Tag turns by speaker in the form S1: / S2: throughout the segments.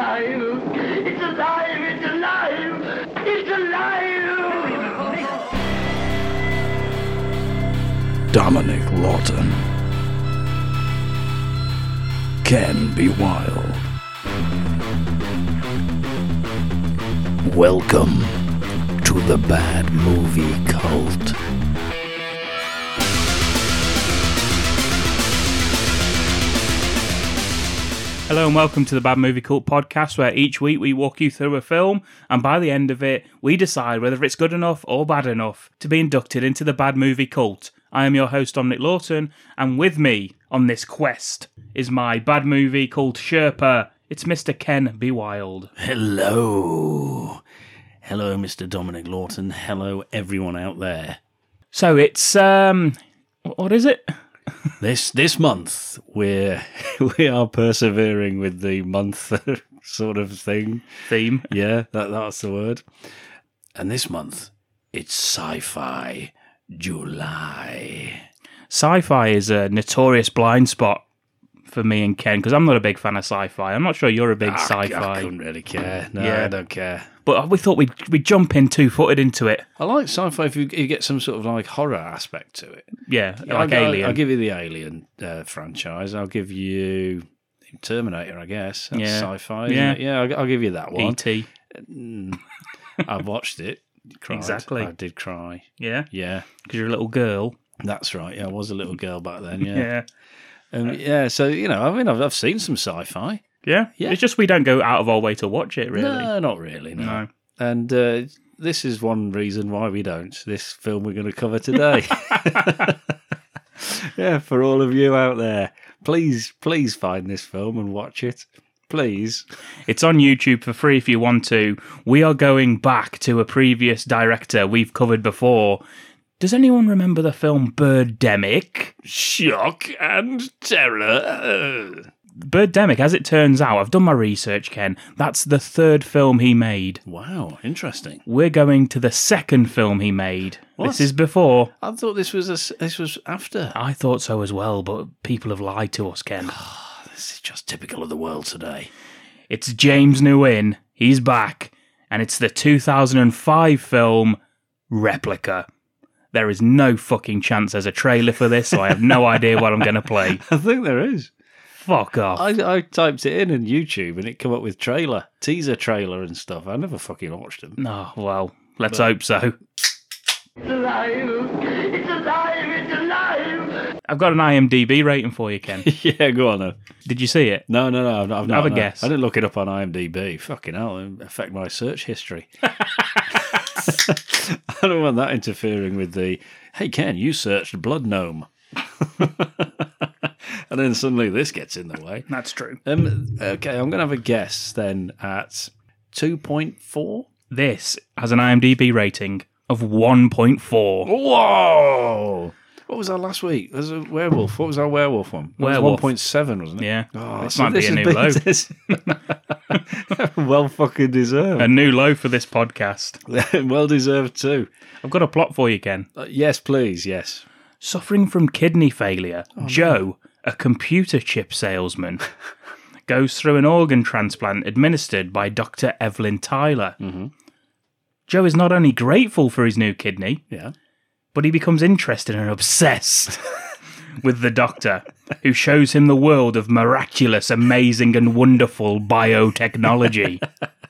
S1: alive! It's alive! It's alive! It's alive!
S2: Dominic Lawton. Ken B. Wild. Welcome to the Bad Movie Cult.
S3: Hello and welcome to the Bad Movie Cult podcast, where each week we walk you through a film, and by the end of it, we decide whether it's good enough or bad enough to be inducted into the Bad Movie Cult. I am your host, Dominic Lawton, and with me on this quest is my Bad Movie Cult Sherpa. It's Mr. Ken B. Wild.
S2: Hello. Hello, Mr. Dominic Lawton. Hello, everyone out there.
S3: So it's, what is it?
S2: This month, we are persevering with the month sort of thing.
S3: Theme.
S2: Yeah, that's the word. And this month, it's Sci-Fi July.
S3: Sci-fi is a notorious blind spot for me and Ken, because I'm not a big fan of sci-fi. I'm not sure you're a big sci-fi.
S2: I couldn't really care. No,
S3: Yeah.
S2: I don't care.
S3: But we thought we'd jump in two-footed into it.
S2: I like sci-fi if you get some sort of like horror aspect to it.
S3: Yeah, like Alien.
S2: I'll give you the Alien franchise. I'll give you Terminator, I guess. That's sci-fi.
S3: Yeah.
S2: Yeah, I'll give you that one.
S3: E.T.
S2: I've watched it. Cried.
S3: Exactly.
S2: I did cry.
S3: Yeah?
S2: Yeah.
S3: Because you're a little girl.
S2: That's right. Yeah, I was a little girl back then. Yeah.
S3: Yeah.
S2: So, I mean, I've seen some sci-fi.
S3: Yeah?
S2: Yeah.
S3: It's just we don't go out of our way to watch it, really.
S2: No, not really, no.
S3: No.
S2: And this is one reason why we don't. This film we're going to cover today. Yeah, for all of you out there, please find this film and watch it. Please.
S3: It's on YouTube for free if you want to. We are going back to a previous director we've covered before. Does anyone remember the film Birdemic?
S2: Shock and terror.
S3: Birdemic, as it turns out, I've done my research, Ken. That's the third film he made.
S2: Wow, interesting.
S3: We're going to the second film he made.
S2: What?
S3: This is before.
S2: I thought this was after.
S3: I thought so as well, but people have lied to us, Ken.
S2: This is just typical of the world today.
S3: It's James Nguyen. He's back. And it's the 2005 film Replica. There is no fucking chance there's a trailer for this, so I have no idea what I'm going to play.
S2: I think there is.
S3: Fuck off.
S2: I typed it in YouTube and it came up with teaser trailer and stuff. I never fucking watched them.
S3: Oh, well, let's hope so.
S1: It's alive! It's alive! It's alive!
S3: I've got an IMDb rating for you, Ken.
S2: Yeah, go on then.
S3: Did you see it?
S2: No, I've not.
S3: Have a
S2: no.
S3: guess.
S2: I didn't look it up on IMDb. Fucking hell, it'll affect my search history. I don't want that interfering with the, hey Ken, you searched blood gnome. And then suddenly this gets in the way.
S3: That's true.
S2: Okay, I'm going to have a guess then at 2.4.
S3: This has an IMDb rating of 1.4.
S2: Whoa! What was our last week? There's a werewolf. What was our werewolf one? It
S3: Werewolf.
S2: was 1.7, wasn't it?
S3: Yeah.
S2: Oh,
S3: This might be a new low.
S2: Well fucking deserved.
S3: A new low for this podcast.
S2: Well deserved too.
S3: I've got a plot for you, Ken.
S2: Yes, please, yes.
S3: Suffering from kidney failure, Joe, a computer chip salesman, goes through an organ transplant administered by Dr. Evelyn Tyler. Mm-hmm. Joe is not only grateful for his new kidney,
S2: Yeah.
S3: but he becomes interested and obsessed with the doctor, who shows him the world of miraculous, amazing, and wonderful biotechnology.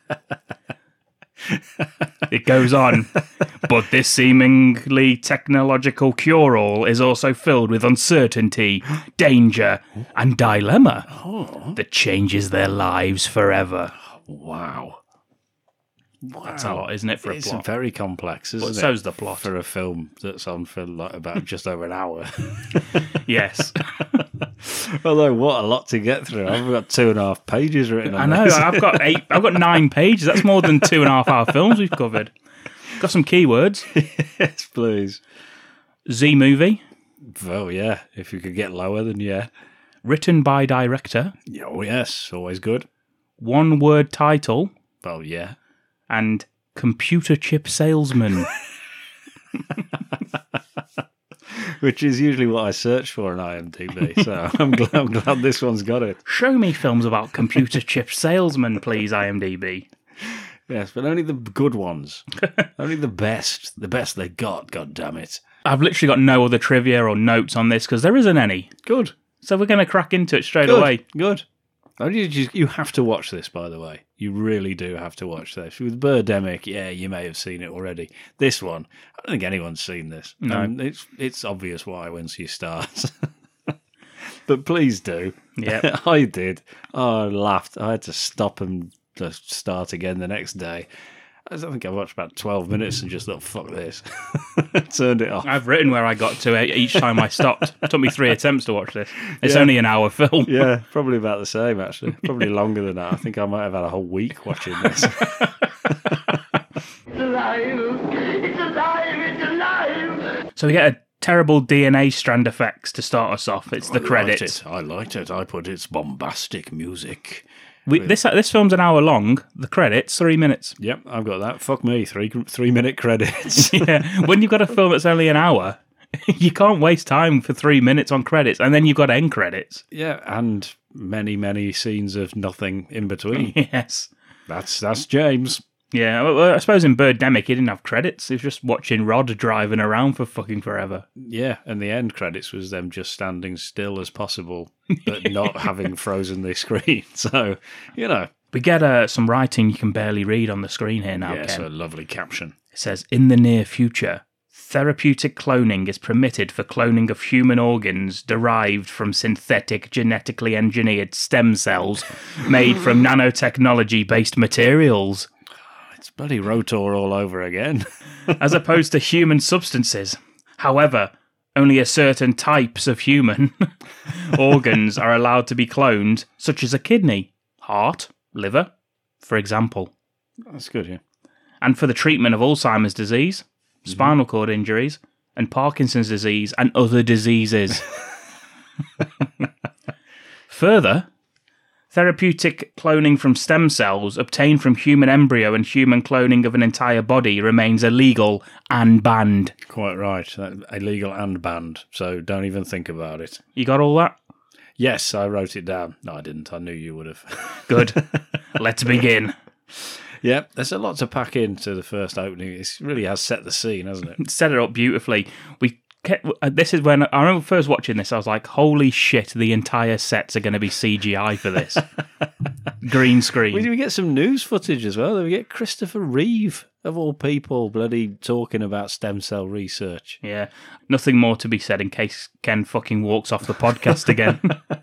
S3: It goes on, but this seemingly technological cure-all is also filled with uncertainty, danger, and dilemma that changes their lives forever.
S2: Wow.
S3: That's a lot, isn't it, for a
S2: It's
S3: plot?
S2: very complex, isn't
S3: But
S2: it?
S3: so's the plot.
S2: For a film that's on for like about just over an hour.
S3: Yes.
S2: Although, what a lot to get through. I've got 2.5 pages written
S3: I
S2: on
S3: know,
S2: this.
S3: I've got 9 pages. That's more than 2.5 hour films we've covered. Got some keywords.
S2: Yes, please.
S3: Z movie,
S2: Oh, yeah. If you could get lower, then yeah.
S3: written by director,
S2: Oh, yes. Always good.
S3: 1 word title,
S2: Well, yeah.
S3: and computer chip salesman.
S2: which is usually what I search for on IMDb. So I'm glad this one's got it.
S3: Show me films about computer chip salesmen, please, IMDb.
S2: Yes, but only the good ones. Only the best they got, God damn it.
S3: I've literally got no other trivia or notes on this because there isn't any.
S2: Good.
S3: So we're going to crack into it straight away.
S2: Good. You have to watch this, by the way. You really do have to watch this. With Birdemic, yeah, you may have seen it already. This one, I don't think anyone's seen this.
S3: No.
S2: It's obvious why once you start. But please do.
S3: Yeah.
S2: I did. Oh, I laughed. I had to stop and to start again the next day. I think I watched about 12 minutes and just thought, fuck this. Turned it off.
S3: I've written where I got to each time I stopped. It took me 3 attempts to watch this. It's only an hour film.
S2: Yeah, probably about the same, actually. Probably longer than that. I think I might have had a whole week watching this.
S1: It's alive! It's alive! It's alive!
S3: So we get a terrible DNA strand effects to start us off. It's the credits.
S2: I liked it. I put its bombastic music.
S3: This film's an hour long. The credits, 3 minutes.
S2: Yep, I've got that. Fuck me, 3-minute credits.
S3: Yeah, when you've got a film that's only an hour, you can't waste time for 3 minutes on credits, and then you've got end credits.
S2: Yeah, and many scenes of nothing in between.
S3: Yes.
S2: That's James.
S3: Yeah, well, I suppose in Birdemic he didn't have credits. He was just watching Rod driving around for fucking forever.
S2: Yeah, and the end credits was them just standing still as possible, but not having frozen the screen. So,
S3: We get some writing you can barely read on the screen here now,
S2: yeah,
S3: Ken.
S2: so a lovely caption.
S3: It says, in the near future, therapeutic cloning is permitted for cloning of human organs derived from synthetic, genetically engineered stem cells made from nanotechnology-based materials.
S2: It's bloody Rotor all over again.
S3: As opposed to human substances. However, only a certain types of human organs are allowed to be cloned, such as a kidney, heart, liver, for example.
S2: That's good, yeah.
S3: And for the treatment of Alzheimer's disease, spinal cord injuries, and Parkinson's disease, and other diseases. Further, therapeutic cloning from stem cells obtained from human embryo and human cloning of an entire body remains illegal and banned.
S2: Quite right. Illegal and banned, so don't even think about it.
S3: You got all that?
S2: Yes, I wrote it down. No, I didn't. I knew you would have.
S3: Good. Let's begin.
S2: Yeah, there's a lot to pack into the first opening. It really has set the scene, hasn't it?
S3: Set it up beautifully. This is when I remember first watching this. I was like, "Holy shit! The entire sets are going to be CGI for this." Green screen.
S2: We get some news footage as well. We get Christopher Reeve, of all people, bloody talking about stem cell research.
S3: Yeah, nothing more to be said in case Ken fucking walks off the podcast again.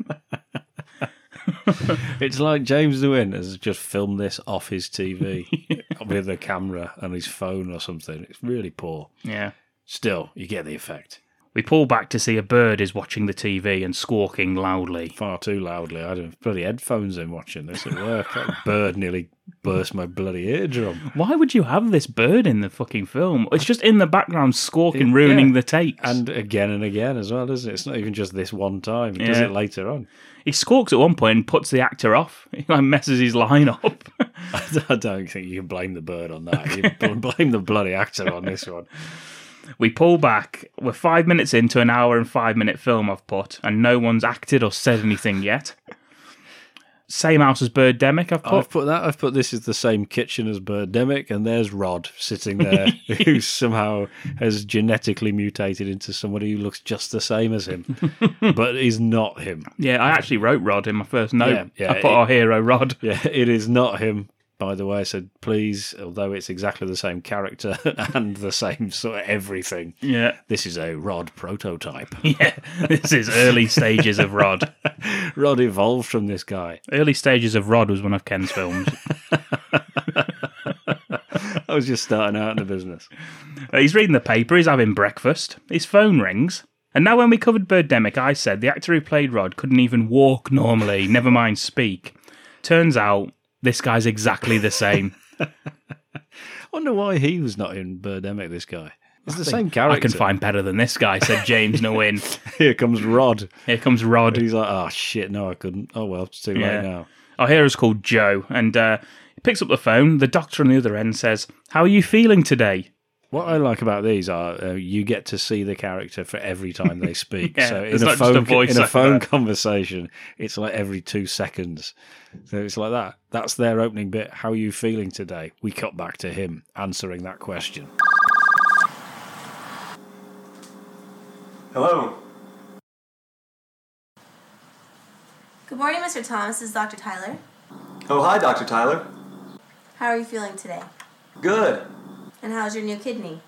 S2: It's like James Nguyen has just filmed this off his TV with a camera and his phone or something. It's really poor.
S3: Yeah.
S2: Still, you get the effect.
S3: We pull back to see a bird is watching the TV and squawking loudly.
S2: Far too loudly. I had bloody headphones in watching this at work. That bird nearly burst my bloody eardrum.
S3: Why would you have this bird in the fucking film? It's just in the background squawking, ruining the takes.
S2: And again as well, isn't it? It's not even just this one time. He does it later on.
S3: He squawks at one point and puts the actor off. He messes his line up.
S2: I don't think you can blame the bird on that. You blame the bloody actor on this one.
S3: We pull back. We're 5 minutes into an hour and 5 minute film I've put, and no one's acted or said anything yet. Same house as Birdemic,
S2: I've put this is the same kitchen as Birdemic, and there's Rod sitting there, who somehow has genetically mutated into somebody who looks just the same as him, but is not him.
S3: Yeah, I actually wrote Rod in my first note.
S2: Yeah,
S3: I put our hero Rod.
S2: Yeah, it is not him. By the way, so please, although it's exactly the same character and the same sort of everything, this is a Rod prototype.
S3: Yeah, this is early stages of Rod.
S2: Rod evolved from this guy.
S3: Early stages of Rod was one of Ken's films.
S2: I was just starting out in the business.
S3: He's reading the paper, he's having breakfast, his phone rings. And now when we covered Birdemic, I said the actor who played Rod couldn't even walk normally, never mind speak. Turns out, this guy's exactly the same.
S2: I wonder why he was not in Birdemic, this guy. It's the same character.
S3: I can find better than this guy, said James Nguyen.
S2: Here comes Rod.
S3: Here comes Rod.
S2: He's like, oh shit, no, I couldn't. Oh well, it's too late now.
S3: Our hero's called Joe, and he picks up the phone. The doctor on the other end says, "How are you feeling today?"
S2: What I like about these are you get to see the character for every time they speak.
S3: Yeah,
S2: so
S3: it's
S2: in
S3: not just a voice
S2: in a
S3: over.
S2: phone conversation, it's like every 2 seconds. So it's like that. That's their opening bit. How are you feeling today? We cut back to him answering that question.
S4: Hello.
S5: Good morning, Mr. Thomas. This is Dr. Tyler.
S4: Oh, hi, Dr. Tyler.
S5: How are you feeling today?
S4: Good.
S5: And how's your new kidney?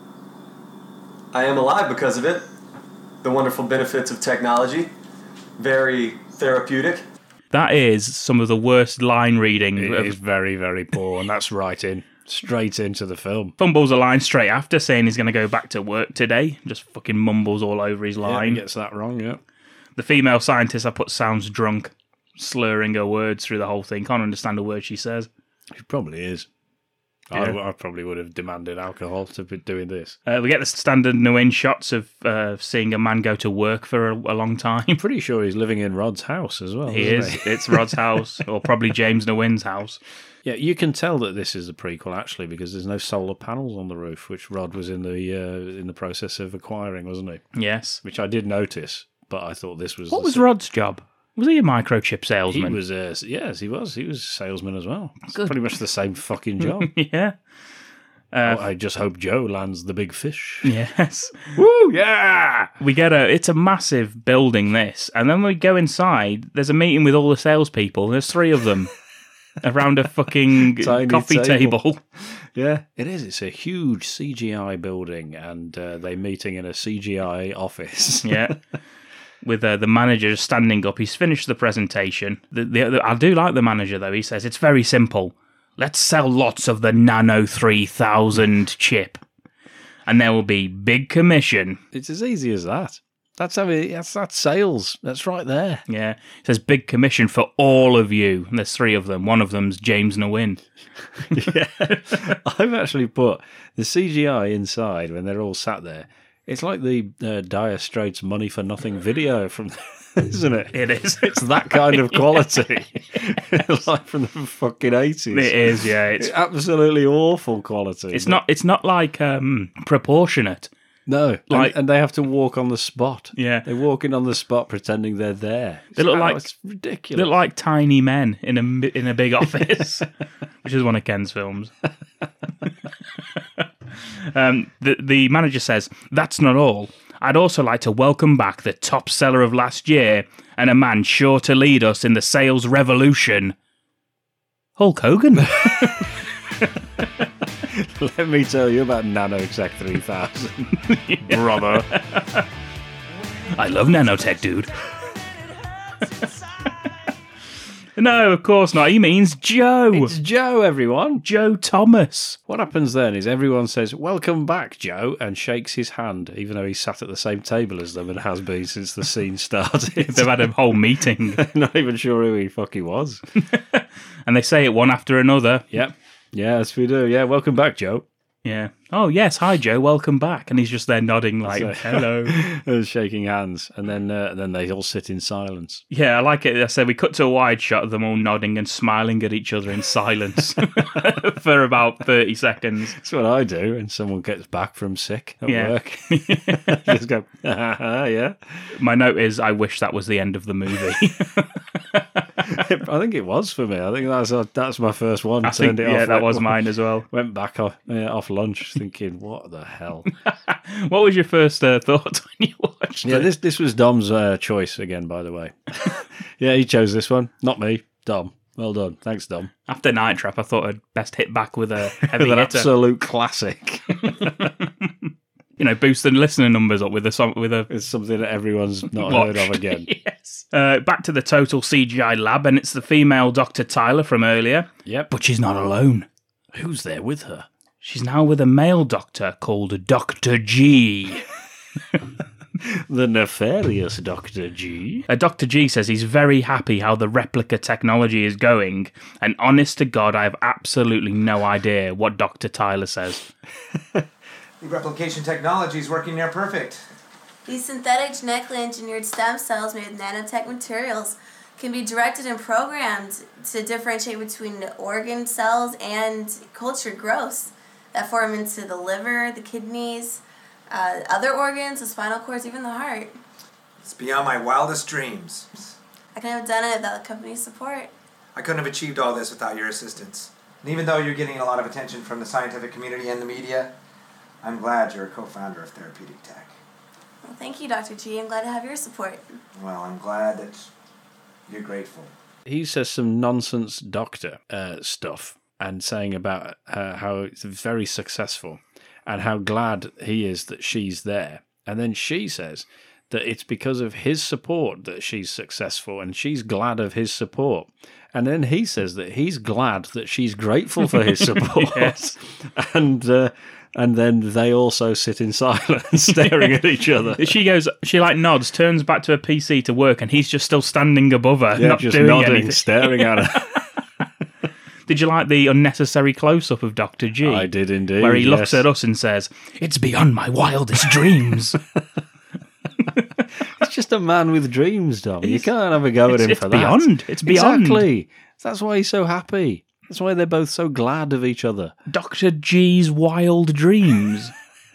S4: I am alive because of it. The wonderful benefits of technology. Very therapeutic.
S3: That is some of the worst line reading.
S2: It is very, very poor, and that's straight into the film.
S3: Fumbles a line straight after saying he's going to go back to work today. Just fucking mumbles all over his
S2: Yeah,
S3: line.
S2: he gets that wrong, yeah.
S3: The female scientist I put sounds drunk, slurring her words through the whole thing. Can't understand a word she says.
S2: He probably is.
S3: Yeah.
S2: I probably would have demanded alcohol to be doing this.
S3: We get the standard Nguyen shots of seeing a man go to work for a long time.
S2: Pretty sure he's living in Rod's house as well.
S3: He
S2: isn't
S3: is. It's Rod's house, or probably James Nguyen's house.
S2: Yeah, you can tell that this is a prequel actually because there's no solar panels on the roof, which Rod was in the process of acquiring, wasn't he?
S3: Yes.
S2: Which I did notice, but I thought this was
S3: What was Rod's job? Was he a microchip salesman?
S2: He was. Yes, he was. He was a salesman as well. It's pretty much the same fucking job.
S3: Yeah.
S2: I just hope Joe lands the big fish.
S3: Yes.
S2: Woo! Yeah.
S3: We get it's a massive building, this, and then we go inside. There's a meeting with all the salespeople. There's 3 of them around a fucking
S2: Tiny
S3: coffee table.
S2: Yeah, it is. It's a huge CGI building, and they're meeting in a CGI office.
S3: Yeah. With the manager standing up. He's finished the presentation. I do like the manager, though. He says, it's very simple. Let's sell lots of the Nano 3000 chip. And there will be big commission.
S2: It's as easy as that. That's sales. That's right there.
S3: Yeah. It says big commission for all of you. And there's 3 of them. One of them's James Nguyen.
S2: Yeah. I've actually put the CGI inside when they're all sat there. It's like the Dire Straits Money for Nothing video from, isn't it?
S3: It is.
S2: It's that kind of quality. Like from the fucking 80s.
S3: It is, yeah.
S2: It's absolutely awful quality.
S3: It's not like proportionate.
S2: No,
S3: Like-
S2: and they have to walk on the spot.
S3: Yeah.
S2: They're walking on the spot pretending they're there.
S3: They look like-
S2: it's ridiculous.
S3: They look like tiny men in a big office, which is one of Ken's films. The manager says, that's not all. I'd also like to welcome back the top seller of last year and a man sure to lead us in the sales revolution. Hulk Hogan.
S2: Let me tell you about Nanotech 3000, brother.
S3: I love nanotech, dude. No, of course not. He means Joe.
S2: It's Joe, everyone.
S3: Joe Thomas.
S2: What happens then is everyone says, welcome back, Joe, and shakes his hand, even though he's sat at the same table as them and has been since the scene started.
S3: They've had a whole meeting.
S2: Not even sure who he fucking was.
S3: And they say it one after another.
S2: Yep. Yes, we do. Yeah, welcome back, Joe.
S3: Yeah. Oh, yes. Hi, Joe. Welcome back. And he's just there nodding like, hello.
S2: And shaking hands. And then they all sit in silence.
S3: Yeah, I like it. I said we cut to a wide shot of them all nodding and smiling at each other in silence for about 30 seconds.
S2: That's what I do when someone gets back from sick at
S3: Yeah.
S2: work. Just go, yeah.
S3: My note is, I wish that was the end of the movie.
S2: I think it was for me. I think that's my first one.
S3: I think,
S2: Turned it off.
S3: that was mine as well.
S2: Went back off lunch thinking, what the hell?
S3: What was your first thought when you watched
S2: Yeah,
S3: it?
S2: this was Dom's choice again, by the way. Yeah, he chose this one. Not me. Dom. Well done. Thanks, Dom.
S3: After Night Trap, I thought I'd best hit back with a heavy
S2: With an
S3: hitter.
S2: absolute classic.
S3: Boost the listener numbers up with a song with a
S2: It's something that everyone's not
S3: watch.
S2: heard of again.
S3: Yes. Back to the total CGI lab, and it's the female Dr. Tyler from earlier.
S2: Yep.
S3: But she's not alone.
S2: Who's there with her?
S3: She's now with a male doctor called Dr. G.
S2: The nefarious Dr. G.
S3: Dr. G says he's very happy how the replica technology is going, and honest to God, I have absolutely no idea what Dr. Tyler says.
S6: The replication technology is working near perfect.
S5: These synthetic genetically engineered stem cells made with nanotech materials can be directed and programmed to differentiate between organ cells and cultured growths. that form into the liver, the kidneys, other organs, the spinal cords, even the heart.
S6: It's beyond my wildest dreams.
S5: I couldn't have done it without the company's support.
S6: I couldn't have achieved all this without your assistance. And even though you're getting a lot of attention from the scientific community and the media, I'm glad you're a co-founder of Therapeutic Tech.
S5: Well, thank you, Dr. G. I'm glad to have your support.
S6: Well, I'm glad that you're grateful.
S2: He says some nonsense doctor stuff and saying about how it's very successful and how glad he is that she's there. And then she says that it's because of his support that she's successful and she's glad of his support. And then he says that he's glad that she's grateful for his support.
S3: Yes.
S2: And then they also sit in silence, staring at each other.
S3: She like nods, turns back to her PC to work, and he's just still standing above her,
S2: Yeah,
S3: not
S2: just
S3: doing
S2: nodding,
S3: anything.
S2: staring at her.
S3: Did you like the unnecessary close-up of Dr. G?
S2: I did indeed.
S3: Where he looks
S2: yes.
S3: at us and says, "It's beyond my wildest dreams."
S2: It's just a man with dreams, Dom. You can't have a go at him for that.
S3: Beyond. It's beyond.
S2: Exactly. That's why he's so happy. That's why they're both so glad of each other.
S3: Dr. G's wild dreams.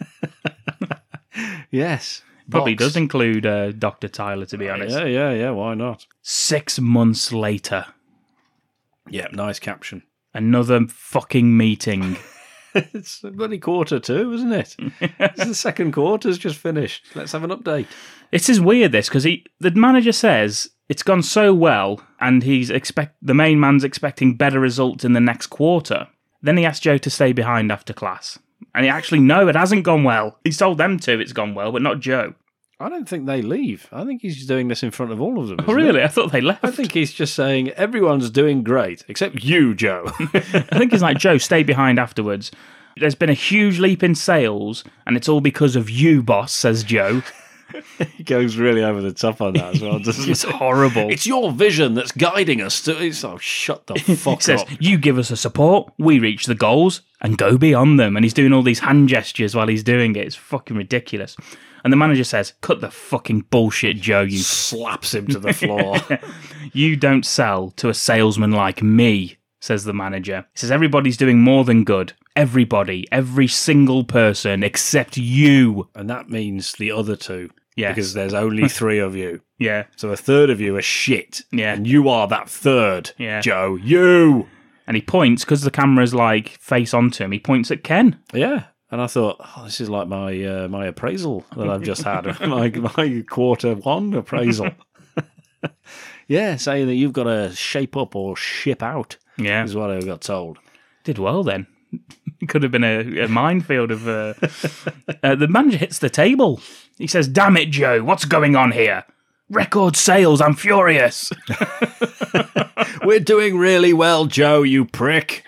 S2: Yes.
S3: Probably
S2: Box.
S3: does include Dr. Tyler, to be honest.
S2: Yeah. Why not?
S3: 6 months later,
S2: Yeah, nice caption.
S3: another fucking meeting.
S2: It's a bloody quarter 2, isn't it? It's the second quarter's just finished. Let's have an update.
S3: This is weird, this, because the manager says it's gone so well, and the main man's expecting better results in the next quarter. Then he asked Joe to stay behind after class. And no, it hasn't gone well. He's told them to it's gone well, but not Joe.
S2: I don't think they leave. I think he's doing this in front of all of them.
S3: Oh, really? I thought they left.
S2: I think he's just saying, everyone's doing great, except you, Joe.
S3: I think it's like, Joe, stay behind afterwards. There's been a huge leap in sales, and it's all because of you, boss, says Joe.
S2: He goes really over the top on that as well, doesn't
S3: It's
S2: he?
S3: horrible.
S2: It's your vision that's guiding us to... It's, oh, shut the fuck
S3: He says,
S2: up.
S3: you give us a support, we reach the goals, and go beyond them. And he's doing all these hand gestures while he's doing it. It's fucking ridiculous. And the manager says, cut the fucking bullshit, Joe, you...
S2: Slaps him to the floor.
S3: You don't sell to a salesman like me, says the manager. He says, everybody's doing more than good. Everybody, every single person, except you.
S2: And that means the other 2.
S3: Yes.
S2: Because there's only 3 of you.
S3: Yeah.
S2: So a third of you are shit.
S3: Yeah.
S2: And you are that third,
S3: Yeah.
S2: Joe. You!
S3: And he points, because the camera's like face onto him, he points at Ken.
S2: Yeah. And I thought, oh, this is like my my appraisal that I've just had. my quarter 1 appraisal. Yeah, saying that you've got to shape up or ship out.
S3: Yeah.
S2: Is what I got told.
S3: Did well then. It could have been a minefield of... the manager hits the table. He says, damn it, Joe, what's going on here? Record sales, I'm furious.
S2: We're doing really well, Joe, you prick.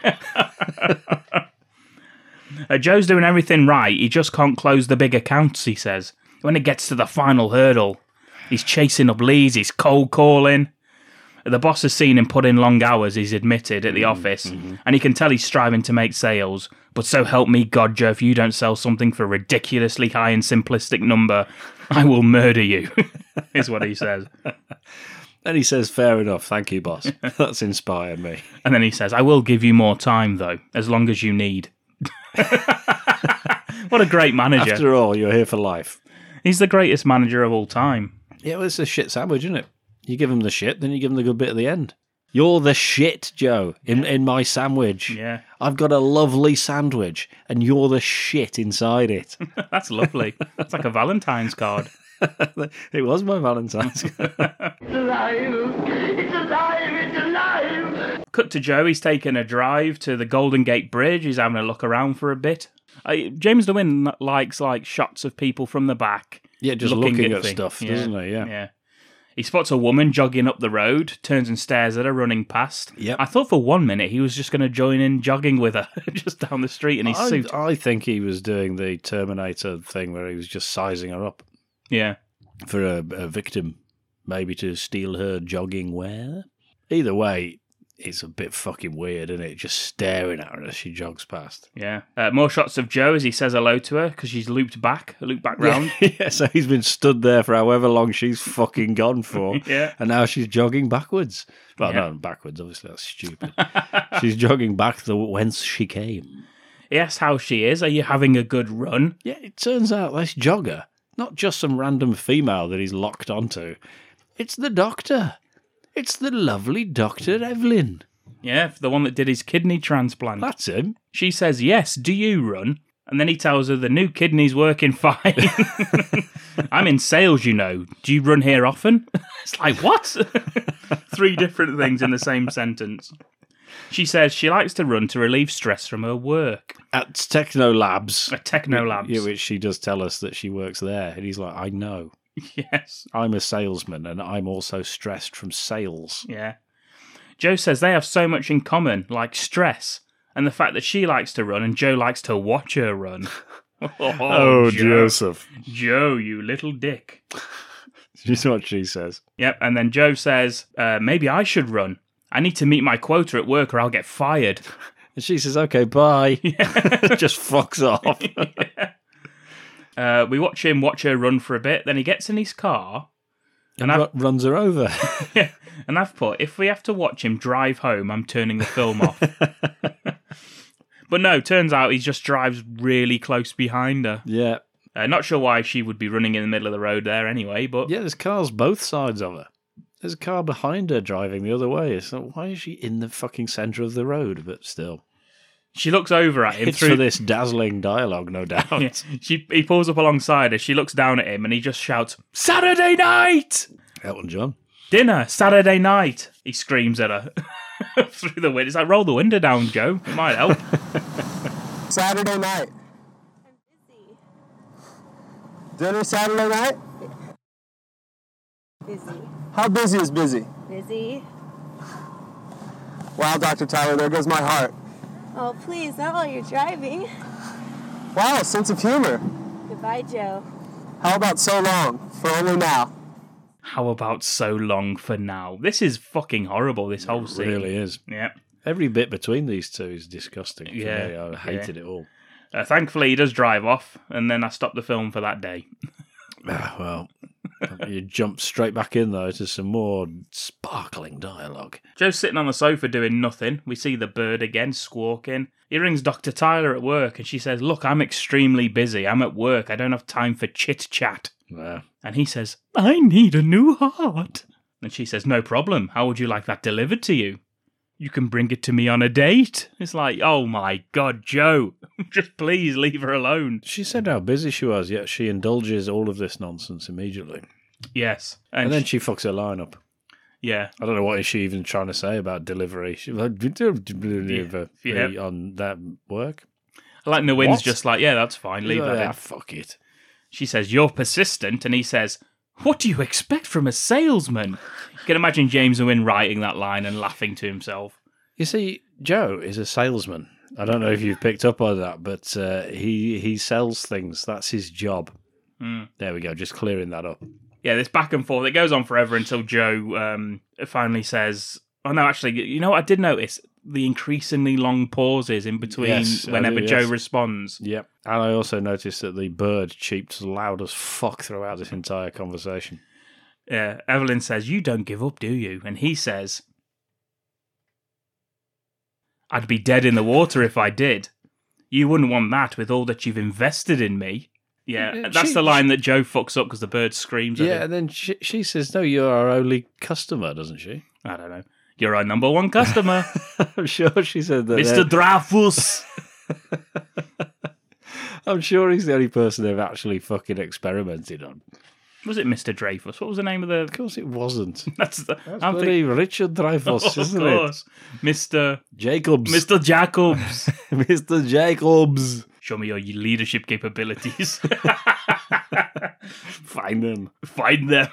S3: Joe's doing everything right. He just can't close the big accounts, he says. When it gets to the final hurdle, he's chasing up leads, he's cold calling. The boss has seen him put in long hours, he's admitted, at the office, and he can tell he's striving to make sales. But so help me God, Joe, if you don't sell something for a ridiculously high and simplistic number, I will murder you, is what he says.
S2: And he says, fair enough, thank you, boss. That's inspired me.
S3: And then he says, I will give you more time, though, as long as you need. What a great manager.
S2: After all, you're here for life.
S3: He's the greatest manager of all time.
S2: Yeah, well, it's a shit sandwich, isn't it? You give him the shit, then you give him the good bit at the end. You're the shit, Joe, in my sandwich.
S3: Yeah.
S2: I've got a lovely sandwich, and you're the shit inside it.
S3: That's lovely. It's like a Valentine's card.
S2: It was my Valentine's.
S1: It's alive! It's alive! It's alive!
S3: Cut to Joe. He's taking a drive to the Golden Gate Bridge. He's having a look around for a bit. James DeWin likes like shots of people from the back.
S2: Yeah, just looking at
S3: things.
S2: stuff, doesn't he? Yeah.
S3: He spots a woman jogging up the road, turns and stares at her running past.
S2: Yep.
S3: I thought for 1 minute he was just going to join in jogging with her just down the street in his suit.
S2: I think he was doing the Terminator thing where he was just sizing her up
S3: Yeah.
S2: for a victim, maybe to steal her jogging wear. Either way, it's a bit fucking weird, isn't it? Just staring at her as she jogs past.
S3: Yeah. More shots of Joe as he says hello to her because she's looped back round.
S2: Yeah, so he's been stood there for however long she's fucking gone for.
S3: Yeah.
S2: And now she's jogging backwards. Well,
S3: Yeah.
S2: no, backwards, obviously, that's stupid. She's jogging back the whence she came.
S3: He asks how she is. Are you having a good run?
S2: Yeah, it turns out this jogger, not just some random female that he's locked onto, it's the doctor. It's the lovely Dr. Evelyn.
S3: Yeah, the one that did his kidney transplant.
S2: That's him.
S3: She says, yes, do you run? And then he tells her the new kidney's working fine. I'm in sales, you know. Do you run here often? It's like, what? 3 different things in the same sentence. She says she likes to run to relieve stress from her work.
S2: At Techno Labs.
S3: At Techno Labs.
S2: Yeah, which she does tell us that she works there. And he's like, I know.
S3: Yes.
S2: I'm a salesman and I'm also stressed from sales.
S3: Yeah. Joe says they have so much in common, like stress, and the fact that she likes to run and Joe likes to watch her run.
S2: Oh, Joseph.
S3: Joe, you little dick.
S2: That's what she says.
S3: Yep, and then Joe says, maybe I should run. I need to meet my quota at work or I'll get fired.
S2: And she says, okay, bye. Just fucks off.
S3: Yeah. We watch him watch her run for a bit, then he gets in his car.
S2: And runs her over.
S3: Yeah, and I've put, if we have to watch him drive home, I'm turning the film off. But no, turns out he just drives really close behind her.
S2: Yeah.
S3: Not sure why she would be running in the middle of the road there anyway, but...
S2: Yeah, there's cars both sides of her. There's a car behind her driving the other way. So why is she in the fucking centre of the road? But still.
S3: She looks over at him
S2: It's for this dazzling dialogue, no doubt.
S3: Yeah, he pulls up alongside her, she looks down at him, and he just shouts, Saturday night!
S2: Elton John.
S3: Dinner, Saturday night! He screams at her through the window. It's like, roll the window down, Joe. It might help.
S7: Saturday night. Dinner Saturday night?
S8: Busy.
S7: How busy is busy?
S8: Busy.
S7: Wow, Dr. Tyler, there goes my heart.
S8: Oh, please, not while you're driving.
S7: Wow, sense of humor.
S8: Goodbye, Joe.
S7: How about so long, for only now?
S3: How about so long for now? This is fucking horrible, this whole scene.
S2: It really is.
S3: Yeah.
S2: Every bit between these two is disgusting. For
S3: Yeah,
S2: me. I hated it all.
S3: Thankfully, he does drive off, and then I stop the film for that day.
S2: Well, you jump straight back in, though, to some more sparkling dialogue.
S3: Joe's sitting on the sofa doing nothing. We see the bird again squawking. He rings Dr. Tyler at work, and she says, look, I'm extremely busy. I'm at work. I don't have time for chit-chat.
S2: Yeah.
S3: And he says, I need a new heart. And she says, no problem. How would you like that delivered to you? You can bring it to me on a date. It's like, oh my God, Joe, just please leave her alone.
S2: She said how busy she was, yet she indulges all of this nonsense immediately.
S3: Yes.
S2: And then she fucks her line up.
S3: Yeah.
S2: I don't know what is she even trying to say about delivery. She like, deliver on that work.
S3: I like Nwyn's
S2: What?
S3: just like, yeah, that's fine, leave that in.
S2: Fuck it.
S3: She says, you're persistent, and he says, what do you expect from a salesman? You can imagine James Nwyn writing that line and laughing to himself.
S2: You see, Joe is a salesman. I don't know if you've picked up on that, but he sells things. That's his job. There we go, just clearing that up.
S3: Yeah, this back and forth, it goes on forever until Joe finally says, oh no, actually, you know what I did notice? The increasingly long pauses in between whenever Joe responds.
S2: Yep. And I also noticed that the bird cheeped loud as fuck throughout this entire conversation.
S3: Yeah, Evelyn says, you don't give up, do you? And he says, I'd be dead in the water if I did. You wouldn't want that with all that you've invested in me. Yeah, that's the line that Joe fucks up because the bird screams at him.
S2: Yeah, and then she says, no, you're our only customer, doesn't she?
S3: I don't know. You're our number one customer.
S2: I'm sure she said that.
S3: Mr. Dreyfus.
S2: I'm sure he's the only person they've actually fucking experimented on.
S3: Was it Mr. Dreyfus? What was the name of the...
S2: Of course it wasn't.
S3: That's
S2: bloody Richard Dreyfus, isn't
S3: it? Mr.
S2: Jacobs.
S3: Mr. Jacobs.
S2: Mr. Jacobs.
S3: Show me your leadership capabilities.
S2: Find them.
S3: Find them.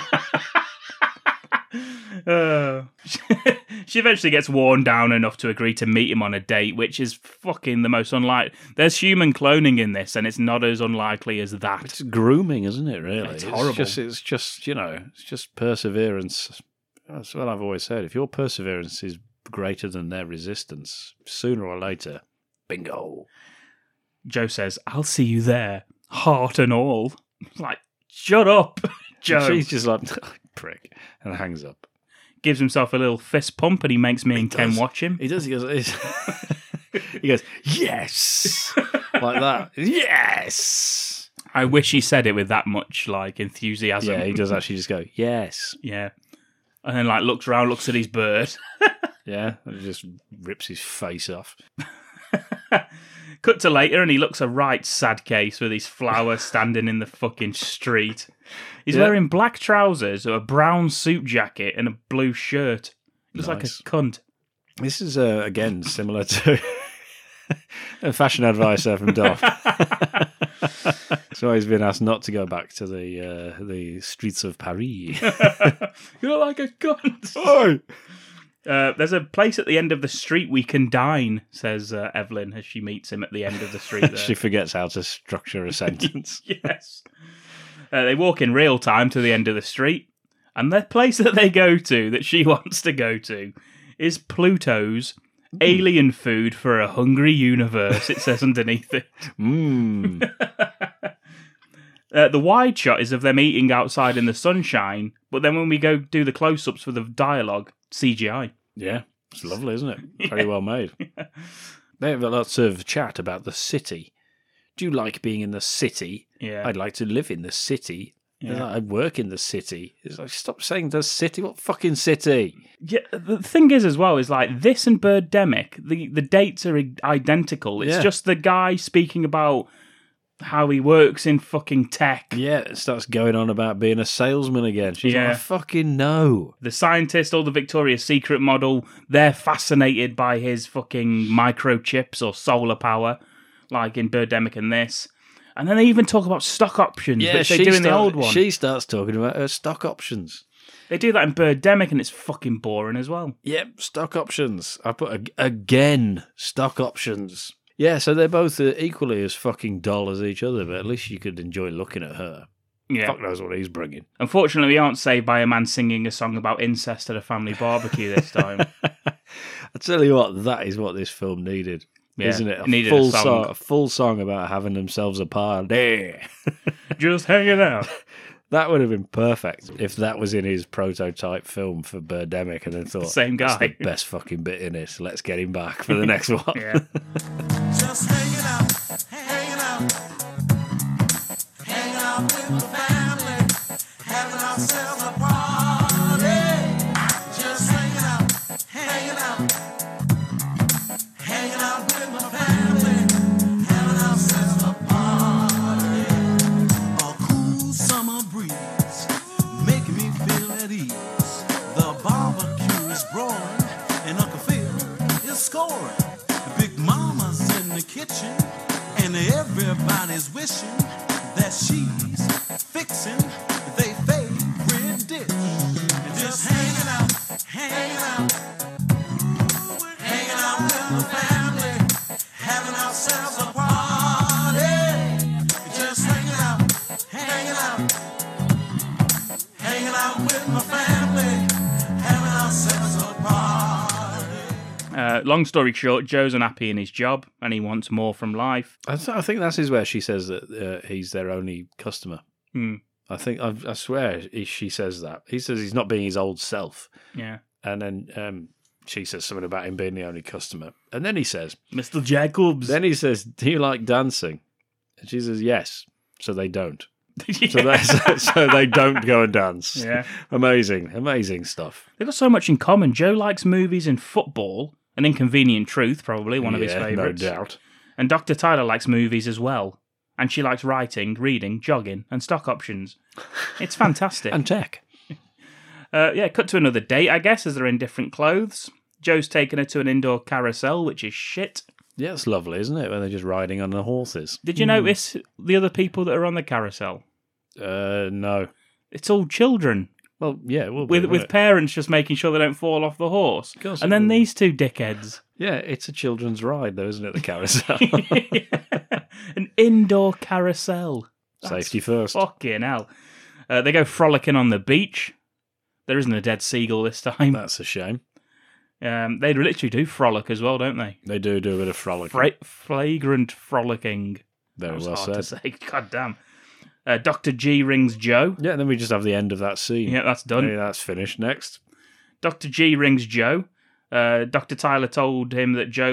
S3: She eventually gets worn down enough to agree to meet him on a date, which is fucking the most unlikely. There's human cloning in this, and it's not as unlikely as that.
S2: It's grooming, isn't it, really?
S3: It's horrible.
S2: It's just perseverance. That's what I've always said. If your perseverance is greater than their resistance, sooner or later, bingo.
S3: Joe says, I'll see you there, heart and all. Like, shut up, Joe.
S2: She's just like, prick, and hangs up.
S3: Gives himself a little fist pump, and he makes me and Ken watch him.
S2: He does. He goes, He goes, yes! Like that. Yes!
S3: I wish he said it with that much, like, enthusiasm.
S2: Yeah, he does actually just go, yes.
S3: Yeah. And then, like, looks around, looks at his bird.
S2: Yeah, and he just rips his face off.
S3: Cut to later, and he looks a right sad case with his flower standing in the fucking street. He's
S2: Yeah.
S3: wearing black trousers, a brown suit jacket, and a blue shirt. He looks like a
S2: Nice.
S3: cunt.
S2: This is, again, similar to a fashion advisor from Dov. So he's been asked not to go back to the streets of Paris.
S3: You look like a cunt.
S2: Oh!
S3: There's a place at the end of the street we can dine, says Evelyn as she meets him at the end of the street there.
S2: She forgets how to structure a sentence.
S3: Yes. They walk in real time to the end of the street, and the place that they go to, that she wants to go to, is Pluto's alien food for a hungry universe, it says underneath it.
S2: Mmm.
S3: The wide shot is of them eating outside in the sunshine, but then when we go do the close-ups for the dialogue, CGI.
S2: Yeah, it's lovely, isn't it? Very well made. They have lots of chat about the city. Do you like being in the city?
S3: Yeah.
S2: I'd like to live in the city.
S3: Yeah.
S2: I'd work in the city. It's like, stop saying the city. What fucking city?
S3: Yeah, the thing is as well is like this and Birdemic, the dates are identical. It's
S2: Yeah.
S3: just the guy speaking about how he works in fucking tech.
S2: Yeah, it starts going on about being a salesman again. She's
S3: Yeah.
S2: like, I fucking know.
S3: The scientist or the Victoria's Secret model, they're fascinated by his fucking microchips or solar power, like in Birdemic and this. And then they even talk about stock options, which they do in the old one.
S2: She starts talking about her stock options.
S3: They do that in Birdemic and it's fucking boring as well.
S2: Yep, stock options. I put again stock options. Yeah, so they're both equally as fucking dull as each other, but at least you could enjoy looking at her.
S3: Yeah.
S2: Fuck knows what he's bringing.
S3: Unfortunately, we aren't saved by a man singing a song about incest at a family barbecue this time.
S2: I tell you what, that is what this film needed,
S3: Yeah,
S2: isn't it?
S3: it needed a song.
S2: A full song about having themselves a party.
S3: Just hanging out.
S2: That would have been perfect if that was in his prototype film for Birdemic, and then thought,
S3: Same guy.
S2: "That's the best fucking bit in it. Let's get him back for the next one."
S3: Yeah.
S9: Just hanging out with the family, having ourselves a party. Just hanging out with my family, having ourselves a party. A cool summer breeze, making me feel at ease. The barbecue is roaring, and Uncle Phil is scoring. Big Mama's in the kitchen, and everybody's wishing that she's fixing their favorite dish. And just hanging out with the family, having ourselves a party. Just hanging out with my family, having ourselves a party.
S3: Long story short, Joe's unhappy in his job and he wants more from life.
S2: I think that is where she says that he's their only customer.
S3: Hmm.
S2: I swear she says that. He says he's not being his old self.
S3: Yeah.
S2: And then she says something about him being the only customer. And then he says,
S3: Mr. Jacobs.
S2: then he says, do you like dancing? And she says, yes. So they don't.
S3: Yeah.
S2: So they don't go and dance.
S3: Yeah.
S2: Amazing stuff.
S3: They've got so much in common. Joe likes movies and football, An Inconvenient Truth, probably one of his favourites.
S2: No doubt.
S3: And Dr. Tyler likes movies as well. And she likes writing, reading, jogging, and stock options. It's fantastic.
S2: And tech.
S3: Cut to another date, I guess, as they're in different clothes. Joe's taken her to an indoor carousel, which is shit.
S2: Yeah, it's lovely, isn't it? When they're just riding on the horses.
S3: Did you notice the other people that are on the carousel?
S2: No.
S3: It's all children.
S2: Well, yeah, it will be, won't
S3: With
S2: it?
S3: parents just making sure they don't fall off the horse.
S2: Of course
S3: And
S2: it
S3: then
S2: will.
S3: these two dickheads.
S2: Yeah, it's a children's ride, though, isn't it? The carousel.
S3: An indoor carousel.
S2: Safety first.
S3: Fucking hell. They go frolicking on the beach. There isn't a dead seagull this time.
S2: That's a shame.
S3: They literally do frolic as well, don't they?
S2: They do a bit of frolic.
S3: Flagrant frolicking.
S2: Very
S3: That was
S2: well
S3: hard to
S2: said.
S3: say. God damn. Dr. G rings Joe.
S2: Yeah, then we just have the end of that scene.
S3: Yeah, that's done.
S2: Yeah, that's finished. Next.
S3: Dr. G rings Joe Dr. Tyler told him that Joe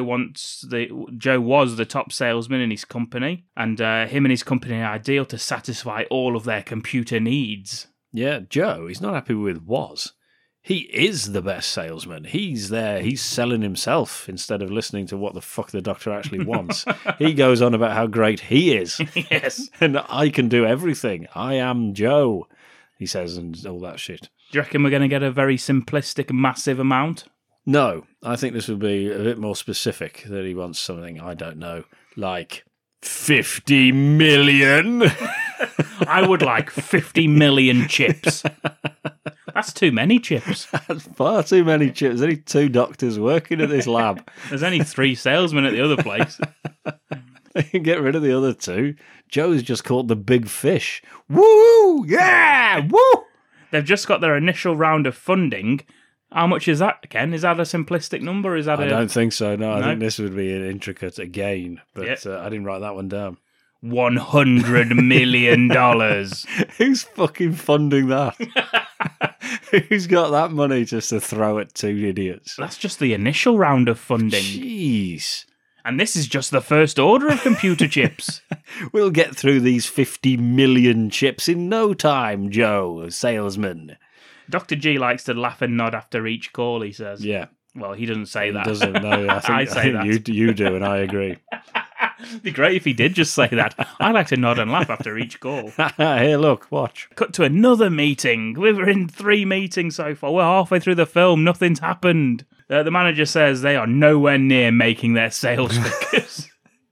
S3: was the top salesman in his company, and him and his company are ideal to satisfy all of their computer needs.
S2: Yeah, Joe, he's not happy with was. He is the best salesman. He's there. He's selling himself instead of listening to what the fuck the doctor actually wants. He goes on about how great he is.
S3: Yes.
S2: And I can do everything. I am Joe, he says, and all that shit.
S3: Do you reckon we're going to get a very simplistic, massive amount?
S2: No, I think this would be a bit more specific, that he wants something, I don't know, like 50 million.
S3: I would like 50 million chips. That's too many chips.
S2: That's far too many chips. There's only 2 doctors working at this lab.
S3: There's only 3 salesmen at the other place.
S2: They can get rid of the other 2. Joe's just caught the big fish. Woo! Yeah! Woo!
S3: They've just got their initial round of funding. How much is that, Ken? Is that a simplistic number? Is that
S2: I don't think so, no. I
S3: No?
S2: think this would be an intricate again, but
S3: Yep.
S2: I didn't write that one down.
S3: $100 million.
S2: Who's fucking funding that? Who's got that money just to throw at 2 idiots?
S3: That's just the initial round of funding.
S2: Jeez.
S3: And this is just the first order of computer chips.
S2: We'll get through these 50 million chips in no time, Joe, salesman.
S3: Dr. G likes to laugh and nod after each call, he says.
S2: Yeah.
S3: Well, he doesn't say that.
S2: He doesn't know. I think,
S3: say
S2: I think
S3: that.
S2: you do, and I agree.
S3: It'd be great if he did just say that. I like to nod and laugh after each call.
S2: Here, look, watch.
S3: Cut to another meeting. We're in 3 meetings so far. We're halfway through the film. Nothing's happened. The manager says they are nowhere near making their sales figures.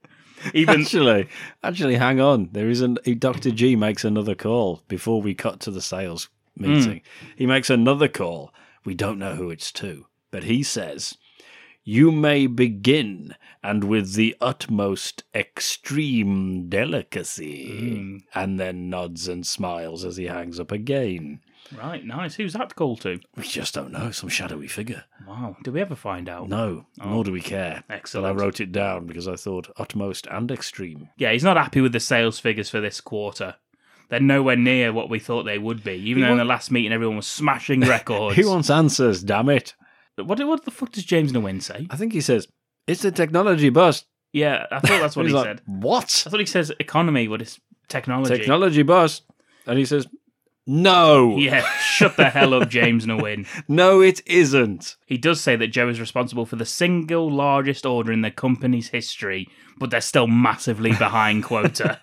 S2: Actually, hang on. There is Dr. G makes another call before we cut to the sales meeting. He makes another call. We don't know who it's to, but he says, "You may begin, and with the utmost extreme delicacy," and then nods and smiles as he hangs up again.
S3: Right, nice. Who's that call to?
S2: We just don't know. Some shadowy figure.
S3: Wow. Do we ever find out?
S2: No, nor do we care.
S3: Excellent.
S2: But I wrote it down because I thought utmost and extreme.
S3: Yeah, he's not happy with the sales figures for this quarter. They're nowhere near what we thought they would be, even though in the last meeting everyone was smashing records.
S2: He wants answers, damn it.
S3: What the fuck does James Nguyen say?
S2: I think he says, it's a technology bust.
S3: Yeah, I thought that's what he
S2: He's like,
S3: said.
S2: What?
S3: I thought he says economy, but it's technology.
S2: Technology bust. And he says, no.
S3: Yeah, shut the hell up, James Nguyen.
S2: No, it isn't.
S3: He does say that Joe is responsible for the single largest order in the company's history, but they're still massively behind quota.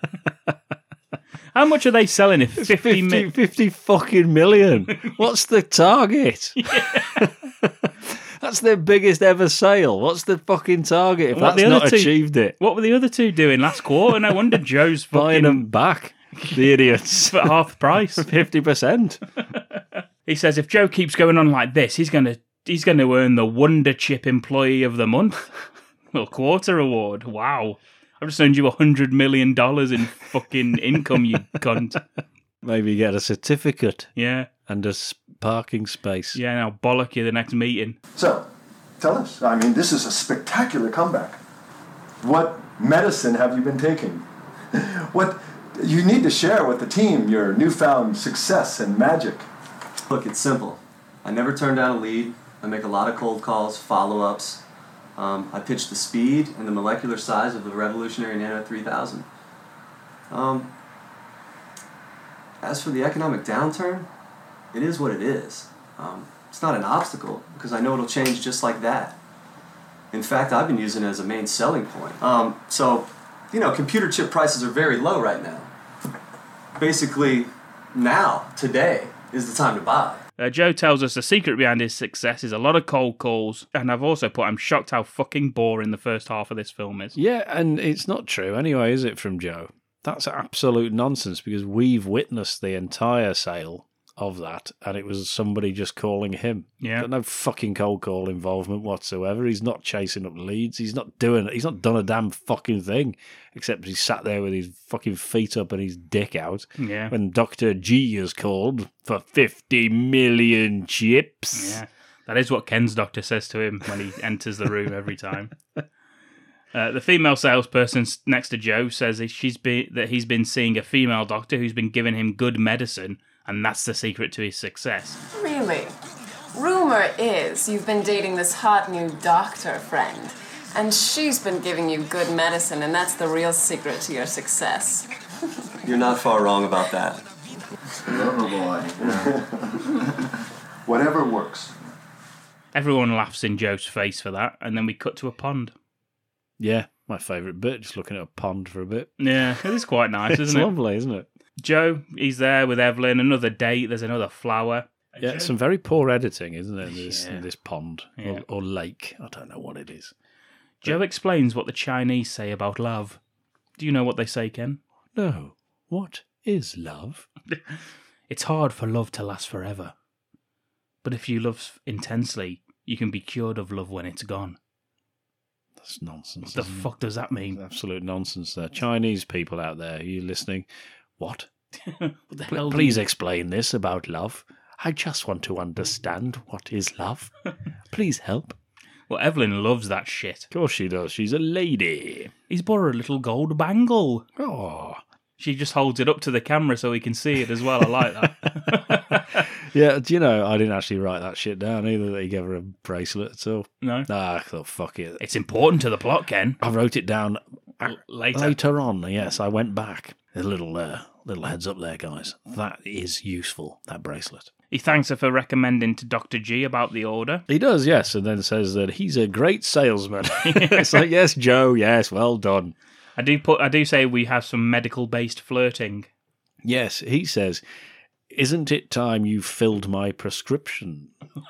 S3: How much are they selling if
S2: 50 fucking million. What's the target? That's their biggest ever sale. What's the fucking target if that's not achieved it?
S3: What were the other 2 doing last quarter? No wonder Joe's fucking...
S2: Buying them back. The idiots.
S3: For half price.
S2: 50%.
S3: He says if Joe keeps going on like this, he's going to earn the Wonder Chip Employee of the Month. Well, quarter award. Wow. I've just earned you $100 million in fucking income, you cunt.
S2: Maybe get a certificate.
S3: Yeah.
S2: And a parking space.
S3: Yeah, and I'll bollock you the next meeting.
S10: So, tell us. I mean, this is a spectacular comeback. What medicine have you been taking? What you need to share with the team your newfound success and magic.
S4: Look, it's simple. I never turn down a lead. I make a lot of cold calls, follow-ups. I pitch the speed and the molecular size of the revolutionary Nano 3000. As for the economic downturn, it is what it is. It's not an obstacle because I know it'll change just like that. In fact, I've been using it as a main selling point. So, computer chip prices are very low right now. Basically, now, today, is the time to buy.
S3: Joe tells us the secret behind his success is a lot of cold calls, and I've also put, I'm shocked how fucking boring the first half of this film is.
S2: Yeah, and it's not true anyway, is it, from Joe? That's absolute nonsense because we've witnessed the entire sale of that, and it was somebody just calling him.
S3: Yeah.
S2: Got no fucking cold call involvement whatsoever. He's not chasing up leads. He's not done a damn fucking thing, except he's sat there with his fucking feet up and his dick out.
S3: Yeah.
S2: When Dr. G is called for 50 million chips.
S3: Yeah. That is what Ken's doctor says to him when he enters the room every time. The female salesperson next to Joe says that he's been seeing a female doctor who's been giving him good medicine, and that's the secret to his success.
S11: Really? Rumor is you've been dating this hot new doctor friend, and she's been giving you good medicine, and that's the real secret to your success.
S4: You're not far wrong about that.
S10: Lover boy. Whatever works.
S3: Everyone laughs in Joe's face for that, and then we cut to a pond.
S2: Yeah, my favourite bit, just looking at a pond for a bit.
S3: Yeah, it is quite nice, isn't it?
S2: It's lovely, isn't it?
S3: Joe, he's there with Evelyn, another date, there's another flower.
S2: Yeah, some very poor editing, isn't it, in this pond
S3: Yeah.
S2: or lake. I don't know what it is.
S3: Joe explains what the Chinese say about love. Do you know what they say, Ken?
S2: No. What is love?
S3: It's hard for love to last forever. But if you love intensely, you can be cured of love when it's gone.
S2: That's nonsense.
S3: What the fuck does that mean?
S2: Absolute nonsense there. Chinese people out there, are you listening? What?
S3: What the hell?
S2: Please explain this about love. I just want to understand what is love. Please help.
S3: Well, Evelyn loves that shit.
S2: Of course she does. She's a lady.
S3: He's bought her a little gold bangle.
S2: Oh.
S3: She just holds it up to the camera so he can see it as well. I like that.
S2: Yeah, do you know, I didn't actually write that shit down either, that he gave her a bracelet at all.
S3: No?
S2: Nah, I thought, fuck it.
S3: It's important to the plot, Ken.
S2: I wrote it down
S3: Later.
S2: on, yes. I went back. A little heads up there, guys. That is useful, that bracelet.
S3: He thanks her for recommending to Dr. G about the order.
S2: He does, yes, and then says that he's a great salesman. It's like, yes, Joe, yes, well done.
S3: I do say we have some medical-based flirting.
S2: Yes, he says, isn't it time you filled my prescription?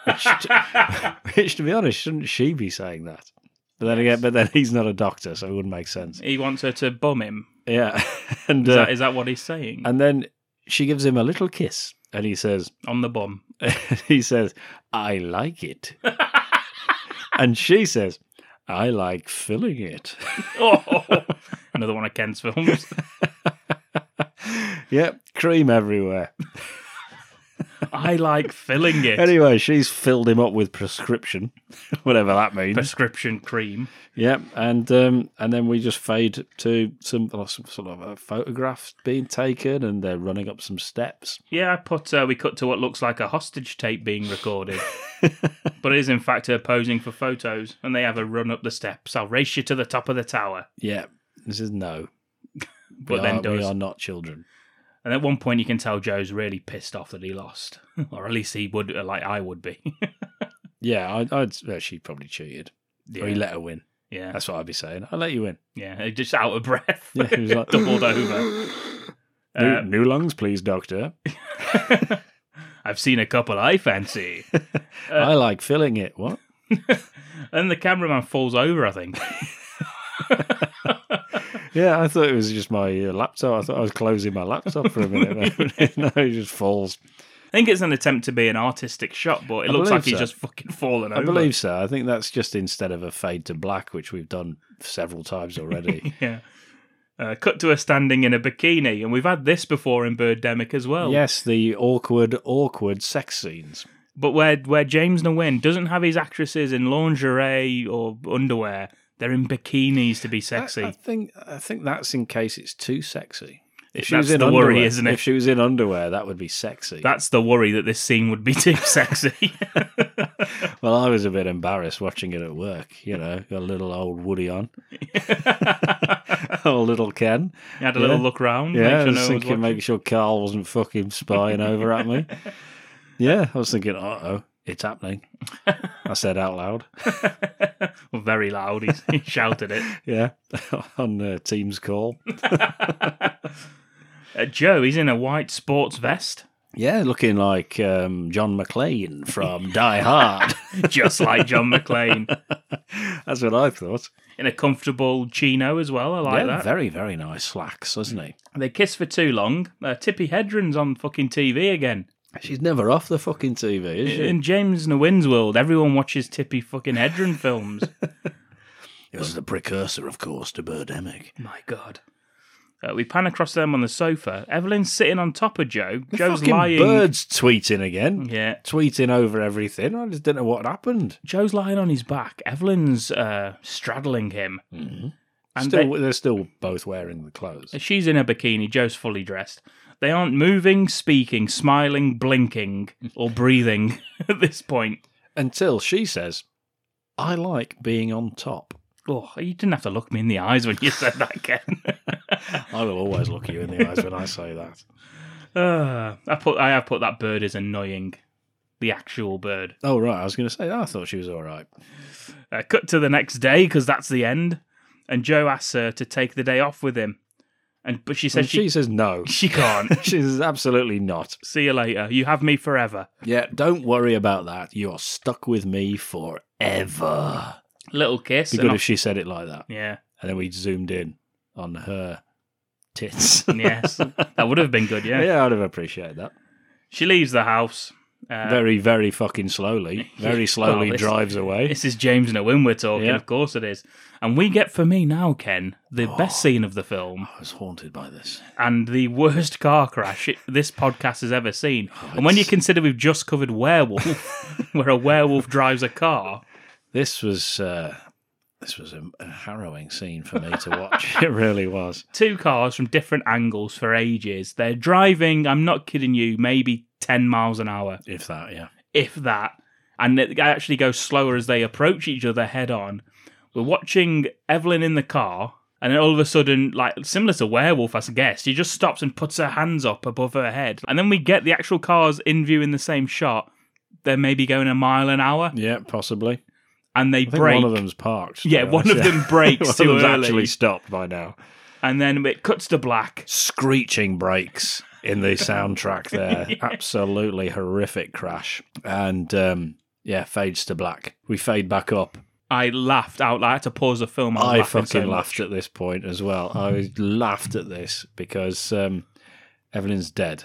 S2: Which, to be honest, shouldn't she be saying that? But then he's not a doctor, so it wouldn't make sense.
S3: He wants her to bum him.
S2: Yeah. And
S3: Is that what he's saying?
S2: And then she gives him a little kiss, and he says...
S3: On the bum.
S2: He says, I like it. And she says, I like filling it.
S3: Oh, another one of Ken's films.
S2: Yep, cream everywhere.
S3: I like filling it.
S2: Anyway, she's filled him up with prescription, whatever that means.
S3: Prescription cream.
S2: Yep, and then we just fade to some sort of a photograph being taken, and they're running up some steps.
S3: Yeah, we cut to what looks like a hostage tape being recorded. But it is in fact her posing for photos, and they have a run up the steps. I'll race you to the top of the tower.
S2: Yeah, this is no.
S3: But then does.
S2: We are not children.
S3: And at one point you can tell Joe's really pissed off that he lost. Or at least he would, like I would be.
S2: Yeah, she probably cheated. Yeah. Or he let her win.
S3: Yeah.
S2: That's what I'd be saying. I'll let you win.
S3: Yeah, just out of breath.
S2: Yeah, he was like,
S3: doubled over.
S2: New lungs, please, doctor.
S3: I've seen a couple I fancy.
S2: I like filling it. What?
S3: And the cameraman falls over, I think.
S2: Yeah, I thought it was just my laptop. I thought I was closing my laptop for a minute. No, he just falls.
S3: I think it's an attempt to be an artistic shot, but it looks like he's just fucking fallen over.
S2: I believe so. I think that's just instead of a fade to black, which we've done several times already.
S3: Yeah. Cut to her standing in a bikini, and we've had this before in Birdemic as well.
S2: Yes, the awkward sex scenes.
S3: But where James Nguyen doesn't have his actresses in lingerie or underwear, they're in bikinis to be sexy.
S2: I think that's in case it's too sexy. If she
S3: That's
S2: was in
S3: the
S2: underwear,
S3: worry, isn't it?
S2: If she was in underwear, that would be sexy.
S3: That's the worry, that this scene would be too sexy.
S2: Well, I was a bit embarrassed watching it at work. You know, got a little old Woody on. Old little Ken.
S3: You had a little look round.
S2: Yeah,
S3: make
S2: I was thinking, make sure Carl wasn't fucking spying over at me. Yeah, I was thinking, uh-oh, it's happening. I said out loud.
S3: Well, very loud. He shouted it.
S2: Yeah, on Teams call.
S3: Joe, he's in a white sports vest.
S2: Yeah, looking like John McClane from Die Hard.
S3: Just like John McClane.
S2: That's what I thought.
S3: In a comfortable chino as well. I like that.
S2: Very, very nice slacks, isn't he?
S3: They kiss for too long. Tippi Hedren's on fucking TV again.
S2: She's never off the fucking TV, is she?
S3: In James Nguyen's world, everyone watches Tippi fucking Hedren films.
S2: It was the precursor, of course, to Birdemic.
S3: My God. We pan across them on the sofa. Evelyn's sitting on top of Joe.
S2: The
S3: Joe's
S2: fucking
S3: lying.
S2: Bird's tweeting again.
S3: Yeah.
S2: Tweeting over everything. I just didn't know what happened.
S3: Joe's lying on his back. Evelyn's straddling him.
S2: Mm-hmm.
S3: And
S2: they're still both wearing the clothes.
S3: she's in a bikini, Joe's fully dressed. They aren't moving, speaking, smiling, blinking, or breathing at this point.
S2: Until she says, I like being on top.
S3: Oh, you didn't have to look me in the eyes when you said that, Ken.
S2: I will always look you in the eyes when I say that.
S3: I have put that bird as annoying. The actual bird.
S2: Oh, right. I was going to say, I thought she was all right.
S3: Cut to the next day, because that's the end. And Joe asks her to take the day off with him. But she says
S2: she says no.
S3: She can't.
S2: She says absolutely not.
S3: See you later. You have me forever.
S2: Yeah, don't worry about that. You're stuck with me forever.
S3: Little kiss.
S2: Be good if she said it like that.
S3: Yeah.
S2: And then we zoomed in on her tits.
S3: Yes. That would have been good, yeah.
S2: Yeah, I'd have appreciated that.
S3: She leaves the house.
S2: Very, very fucking slowly. Very slowly drives away.
S3: This is James and Owen we're talking, of course it is. And we get, for me now, Ken, the best scene of the film.
S2: I was haunted by this.
S3: And the worst car crash this podcast has ever seen. And when you consider we've just covered Werewolf, where a werewolf drives a car.
S2: This was a harrowing scene for me to watch. It really was.
S3: Two cars from different angles for ages. They're driving, I'm not kidding you, maybe 10 miles an hour.
S2: If that, yeah.
S3: If that. And it actually goes slower as they approach each other head on. We're watching Evelyn in the car, and then all of a sudden, like similar to Werewolf, I guess, she just stops and puts her hands up above her head. And then we get the actual cars in view in the same shot. They're maybe going a mile an hour.
S2: Yeah, possibly.
S3: And they
S2: I think
S3: brake.
S2: one of them's parked.
S3: Yeah, one of them brakes
S2: one
S3: too
S2: of them's
S3: early.
S2: actually stopped by now.
S3: And then it cuts to black.
S2: Screeching brakes in the soundtrack there.
S3: Yeah.
S2: Absolutely horrific crash. And fades to black. We fade back up.
S3: I laughed out loud. I had to pause the film.
S2: I fucking laughed at this point as well. I laughed at this because Evelyn's dead.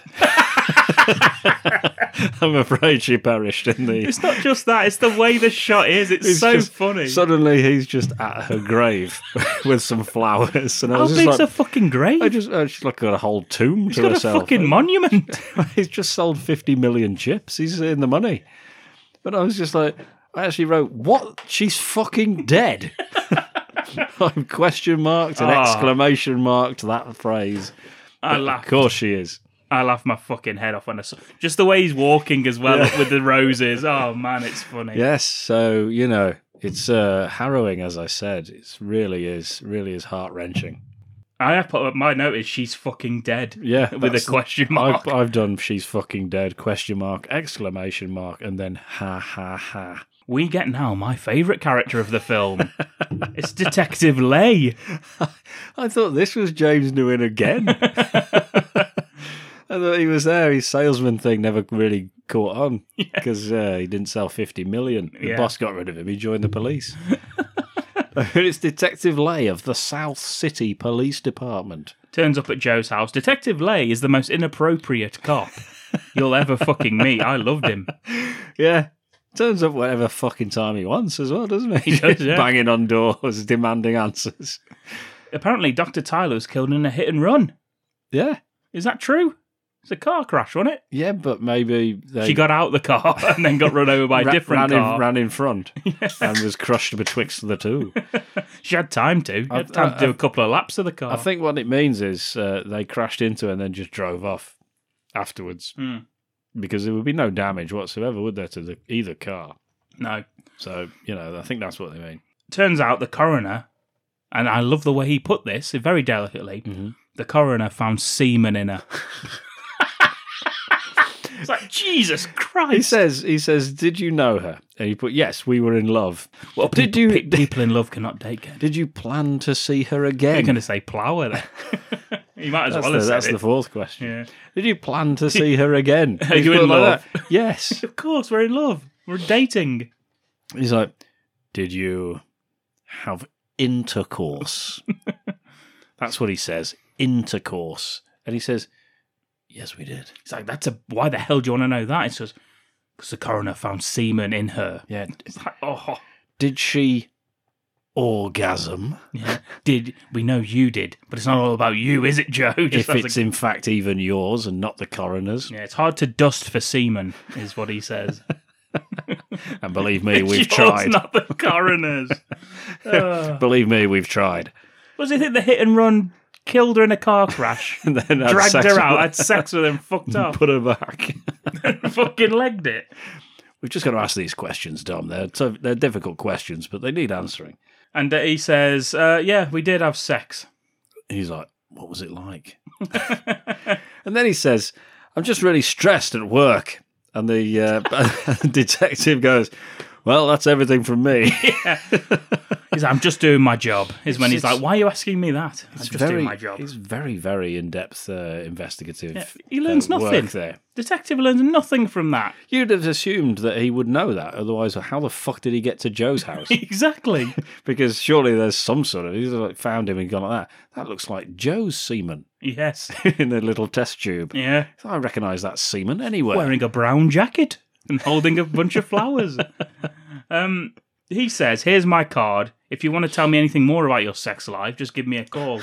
S2: I'm afraid she perished in the...
S3: It's not just that, it's the way the shot is. It's so funny.
S2: Suddenly he's just at her grave with some flowers. And I
S3: How
S2: was just
S3: big's
S2: like,
S3: a fucking grave?
S2: She's like got a whole tomb
S3: He's
S2: to
S3: got
S2: herself.
S3: a fucking monument.
S2: He's just sold 50 million chips. He's in the money. But I was just like, I actually wrote, what? She's fucking dead. I've question marked and exclamation marked that phrase.
S3: I laughed.
S2: Of course she is.
S3: I laughed my fucking head off when I saw just the way he's walking as well with the roses. Oh man, it's funny.
S2: Yes, so it's harrowing, as I said. It really is heart wrenching.
S3: I have put my note is she's fucking dead.
S2: Yeah,
S3: with a question mark.
S2: I've done she's fucking dead question mark exclamation mark and then ha ha ha.
S3: We get now my favourite character of the film. It's Detective Lay.
S2: I thought this was James Nguyen again. I thought he was there. His salesman thing never really caught on because he didn't sell 50 million. The boss got rid of him. He joined the police. It's Detective Lay of the South City Police Department.
S3: Turns up at Joe's house. Detective Lay is the most inappropriate cop you'll ever fucking meet. I loved him.
S2: Yeah. Turns up whatever fucking time he wants as well, doesn't he?
S3: He does, yeah.
S2: Banging on doors, demanding answers.
S3: Apparently, Dr. Tyler was killed in a hit and run.
S2: Yeah.
S3: Is that true? It's a car crash, wasn't it?
S2: Yeah, but maybe
S3: she got out the car and then got run over by a different car.
S2: Ran in front and was crushed betwixt the two.
S3: She had time to. She had time to do a couple of laps of the car.
S2: I think what it means is they crashed into it and then just drove off afterwards. Because there would be no damage whatsoever, would there, to either car?
S3: No.
S2: So, I think that's what they mean.
S3: Turns out the coroner, and I love the way he put this, very delicately, the coroner found semen in her. It's like, Jesus Christ.
S2: He says, did you know her? And he put, yes, we were in love.
S3: Well, people in love cannot date.
S2: Did you plan to see her again?
S3: You're going to say plower there. You might as well have said
S2: That's
S3: it.
S2: the fourth question.
S3: Yeah.
S2: Did you plan to see her again?
S3: Are you in love?
S2: Yes.
S3: Of course, we're in love. We're dating.
S2: He's like, did you have intercourse? That's what he says. Intercourse. And he says, yes, we did.
S3: It's like, why the hell do you want to know that? It says, because the coroner found semen in her.
S2: Yeah.
S3: It's like, oh.
S2: Did she orgasm?
S3: Yeah. We know you did, but it's not all about you, is it, Joe?
S2: If it's in fact even yours and not the coroner's.
S3: Yeah, it's hard to dust for semen, is what he says.
S2: And believe me, we've
S3: It's
S2: tried.
S3: not the coroner's.
S2: Believe me, we've tried.
S3: Was it the hit and run killed her in a car crash,
S2: And then had
S3: dragged
S2: sex
S3: her
S2: with
S3: out,
S2: her.
S3: had sex with her and fucked off,
S2: Put her back.
S3: fucking legged it?
S2: We've just got to ask these questions, Dom. They're difficult questions, but they need answering.
S3: And he says, yeah, we did have sex.
S2: He's like, what was it like? And then he says, I'm just really stressed at work. And the detective goes, well, that's everything from me.
S3: He's like, I'm just doing my job. Is when he's
S2: It's-
S3: like, why are you asking me that? I'm just doing my job.
S2: He's very, very in-depth investigative.
S3: Yeah, he learns
S2: work
S3: nothing.
S2: there.
S3: Detective learns nothing from that.
S2: You'd have assumed that he would know that. Otherwise, how the fuck did he get to Joe's house?
S3: Exactly.
S2: Because surely there's some sort of... He's like found him and gone like that. That looks like Joe's semen
S3: Yes.
S2: in the little test tube.
S3: Yeah.
S2: I recognise that semen anywhere.
S3: Wearing a brown jacket and holding a bunch of flowers. He says, here's my card. If you want to tell me anything more about your sex life, just give me a call.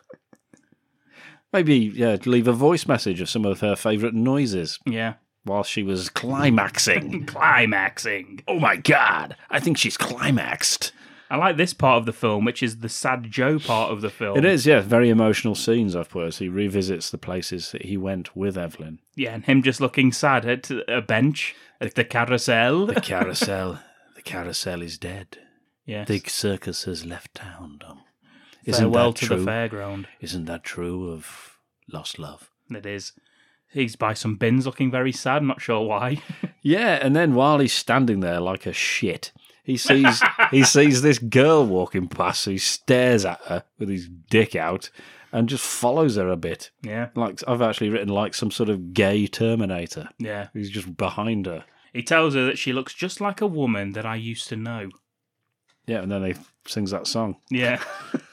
S2: Maybe leave a voice message of some of her favourite noises
S3: Yeah.
S2: while she was climaxing.
S3: Climaxing.
S2: Oh my God, I think she's climaxed.
S3: I like this part of the film, which is the sad Joe part of the film.
S2: It is, yeah, very emotional scenes, I've put, as he revisits the places that he went with Evelyn.
S3: Yeah, and him just looking sad at a bench at the carousel.
S2: The carousel is dead.
S3: Yes.
S2: The circus has left town, Dom.
S3: Farewell to the fairground.
S2: Isn't that true of Lost Love?
S3: It is. He's by some bins looking very sad, not sure why.
S2: Yeah, and then while he's standing there like a shit, he sees this girl walking past, so he stares at her with his dick out and just follows her a bit.
S3: Yeah.
S2: Like I've actually written like some sort of gay Terminator.
S3: Yeah.
S2: He's just behind her.
S3: He tells her that she looks just like a woman that I used to know.
S2: Yeah, and then he sings that song.
S3: Yeah.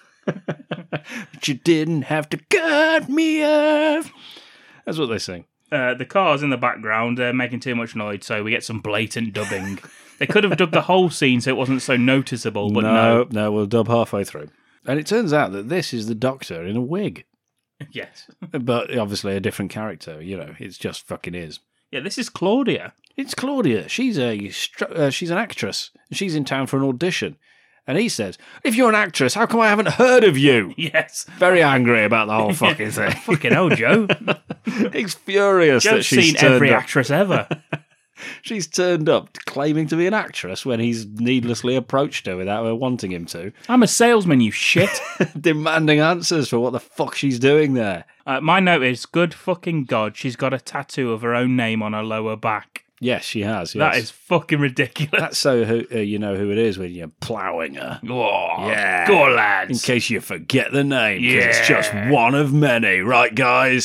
S2: But you didn't have to cut me off. That's what they sing.
S3: The cars in the background are making too much noise, so we get some blatant dubbing. They could have dubbed the whole scene so it wasn't so noticeable, but no.
S2: No, we'll dub halfway through. And it turns out that this is the Doctor in a wig.
S3: Yes.
S2: But obviously a different character, it's just fucking is.
S3: Yeah, this is Claudia.
S2: It's Claudia. She's an actress. She's in town for an audition. And he says, if you're an actress, how come I haven't heard of you?
S3: Yes.
S2: Very angry about the whole fucking thing.
S3: Fucking hell, Joe.
S2: He's furious that
S3: Joe's
S2: she's
S3: seen
S2: turned
S3: every
S2: up.
S3: actress ever.
S2: She's turned up claiming to be an actress when he's needlessly approached her without her wanting him to.
S3: I'm a salesman, you shit.
S2: Demanding answers for what the fuck she's doing there.
S3: My note is, good fucking God, she's got a tattoo of her own name on her lower back.
S2: Yes, she has. Yes.
S3: That is fucking ridiculous.
S2: That's so you know who it is when you're ploughing her.
S3: Oh,
S2: Yeah.
S3: Go on, lads.
S2: In case you forget the name, 'cause
S3: Yeah.
S2: it's just one of many, right, guys?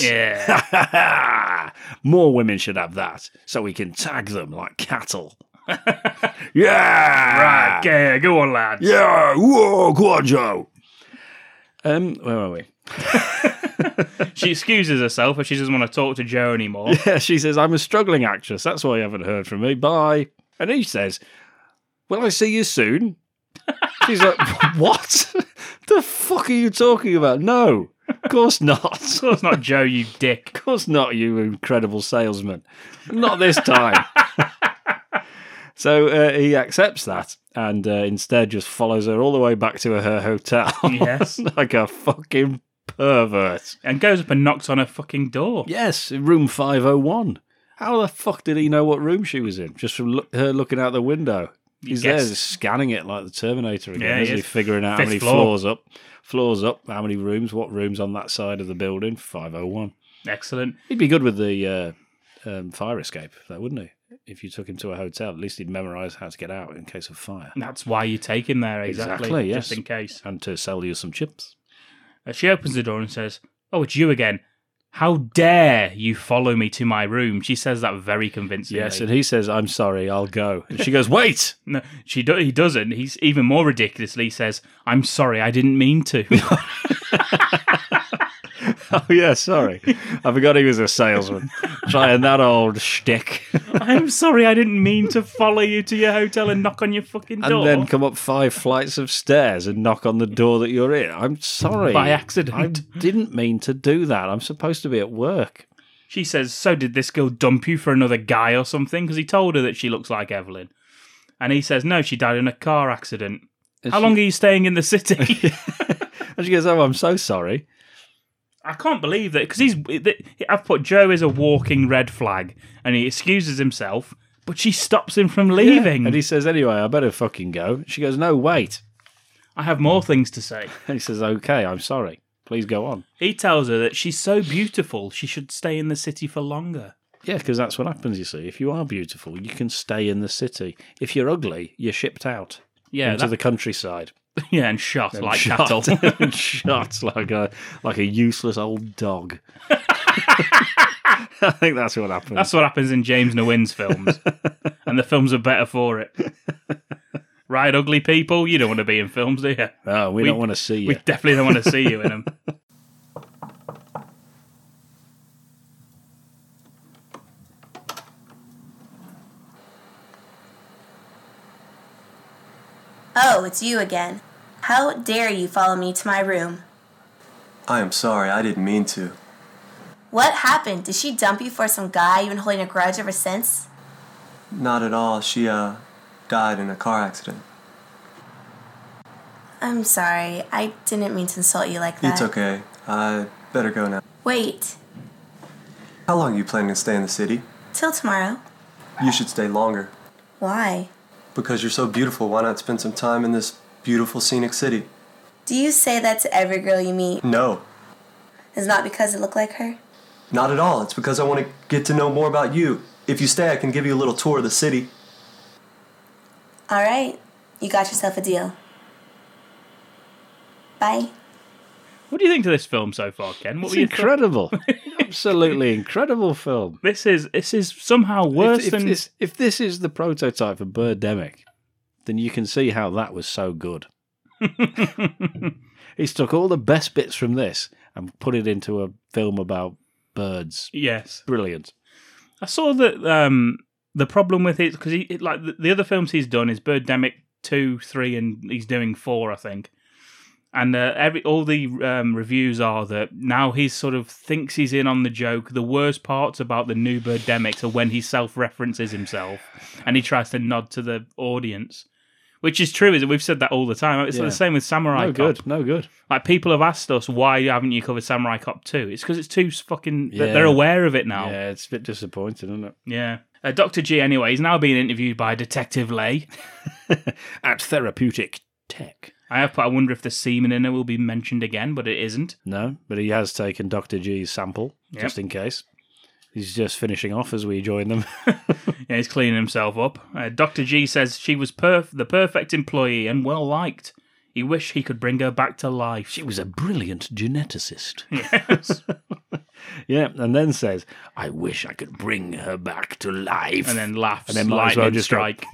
S3: Yeah.
S2: More women should have that, so we can tag them like cattle. Yeah!
S3: Right, okay, go on, lads.
S2: Yeah! Whoa, go on, Joe! Where were we?
S3: She excuses herself, but she doesn't want to talk to Joe anymore.
S2: Yeah, she says, I'm a struggling actress. That's why you haven't heard from me. Bye. And he says, will I see you soon? She's like, what? The fuck are you talking about? No, of course not.
S3: Of course not, Joe, you dick.
S2: Of course not, you incredible salesman. Not this time. So he accepts that and instead just follows her all the way back to her hotel.
S3: Yes.
S2: Like a fucking pervert.
S3: And goes up and knocks on her fucking door.
S2: Yes, room 501. How the fuck did he know what room she was in? Just from her looking out the window. He's there just scanning it like the Terminator again,
S3: Yeah,
S2: isn't he?
S3: is.
S2: Figuring out
S3: Fifth
S2: how many
S3: floor.
S2: floors up, how many rooms, what rooms on that side of the building. 501.
S3: Excellent.
S2: He'd be good with the fire escape, though, wouldn't he? If you took him to a hotel, at least he'd memorise how to get out in case of fire.
S3: That's why you take him there, exactly.
S2: Yes.
S3: Just in case.
S2: And to sell you some chips.
S3: She opens the door and says, oh, it's you again. How dare you follow me to my room? She says that very convincingly.
S2: Yes, and he says, I'm sorry, I'll go. And she goes, wait!
S3: No, he doesn't. He's even more ridiculously says, I'm sorry, I didn't mean to.
S2: Oh, yeah, sorry. I forgot he was a salesman. Trying that old shtick.
S3: I'm sorry, I didn't mean to follow you to your hotel and knock on your fucking door.
S2: And then come up 5 flights of stairs and knock on the door that you're in. I'm sorry.
S3: By accident.
S2: I didn't mean to do that. I'm supposed to be at work.
S3: She says, so did this girl dump you for another guy or something? Because he told her that she looks like Evelyn. And he says, no, she died in a car accident. How long are you staying in the city?
S2: And she goes, "Oh, I'm so sorry."
S3: I can't believe that, because I've put Joe as a walking red flag, and he excuses himself, but she stops him from leaving.
S2: And he says, "Anyway, I better fucking go." She goes, "No, wait."
S3: I have more things to say.
S2: And he says, "Okay, I'm sorry. Please go on."
S3: He tells her that she's so beautiful, she should stay in the city for longer.
S2: Yeah, because that's what happens, you see. If you are beautiful, you can stay in the city. If you're ugly, you're shipped out into the countryside.
S3: Yeah, and shot like cattle.
S2: And shot like a useless old dog. I think that's what happens.
S3: That's what happens in James Nguyen's films. And the films are better for it. Right, ugly people? You don't want to be in films, do you?
S2: No, we don't want to see you.
S3: We definitely don't want to see you in them.
S5: Oh, it's you again. How dare you follow me to my room?
S4: I am sorry, I didn't mean to.
S5: What happened? Did she dump you for some guy you've been holding a grudge ever since?
S4: Not at all. She, died in a car accident.
S5: I'm sorry. I didn't mean to insult you like that.
S4: It's okay. I better go now.
S5: Wait.
S4: How long are you planning to stay in the city?
S5: Till tomorrow.
S4: You should stay longer.
S5: Why?
S4: Because you're so beautiful, why not spend some time in this beautiful scenic city?
S5: Do you say that to every girl you meet?
S4: No.
S5: It's not because I look like her?
S4: Not at all. It's because I want to get to know more about you. If you stay, I can give you a little tour of the city.
S5: All right. You got yourself a deal. Bye.
S3: What do you think of this film so far, Ken? What
S2: It's incredible. Absolutely incredible film.
S3: This is somehow worse than...
S2: If this is the prototype for Birdemic, then you can see how that was so good. He's took all the best bits from this and put it into a film about birds.
S3: Yes.
S2: Brilliant.
S3: I saw that the problem with it, because the other films he's done is Birdemic 2, 3, and he's doing 4, I think. And all the reviews are that now he sort of thinks he's in on the joke. The worst parts about the new Birdemics are when he self-references himself and he tries to nod to the audience. Which is true, we've said that all the time. It's the same with Samurai Cop.
S2: No good.
S3: Like, people have asked us, why haven't you covered Samurai Cop 2? It's because it's too fucking... They're aware of it now.
S2: Yeah, it's a bit disappointing, isn't it?
S3: Yeah. Dr. G, anyway, he's now being interviewed by Detective Lay.
S2: At Therapeutic Tech.
S3: I wonder if the semen in it will be mentioned again, but it isn't.
S2: No, but he has taken Dr. G's sample, just in case. He's just finishing off as we join them.
S3: Yeah, he's cleaning himself up. Dr. G says she was the perfect employee and well liked. He wished he could bring her back to life.
S2: She was a brilliant geneticist.
S3: Yes.
S2: Yeah, and then says, I wish I could bring her back to life.
S3: And then laughs,
S2: and then might as well just
S3: strike.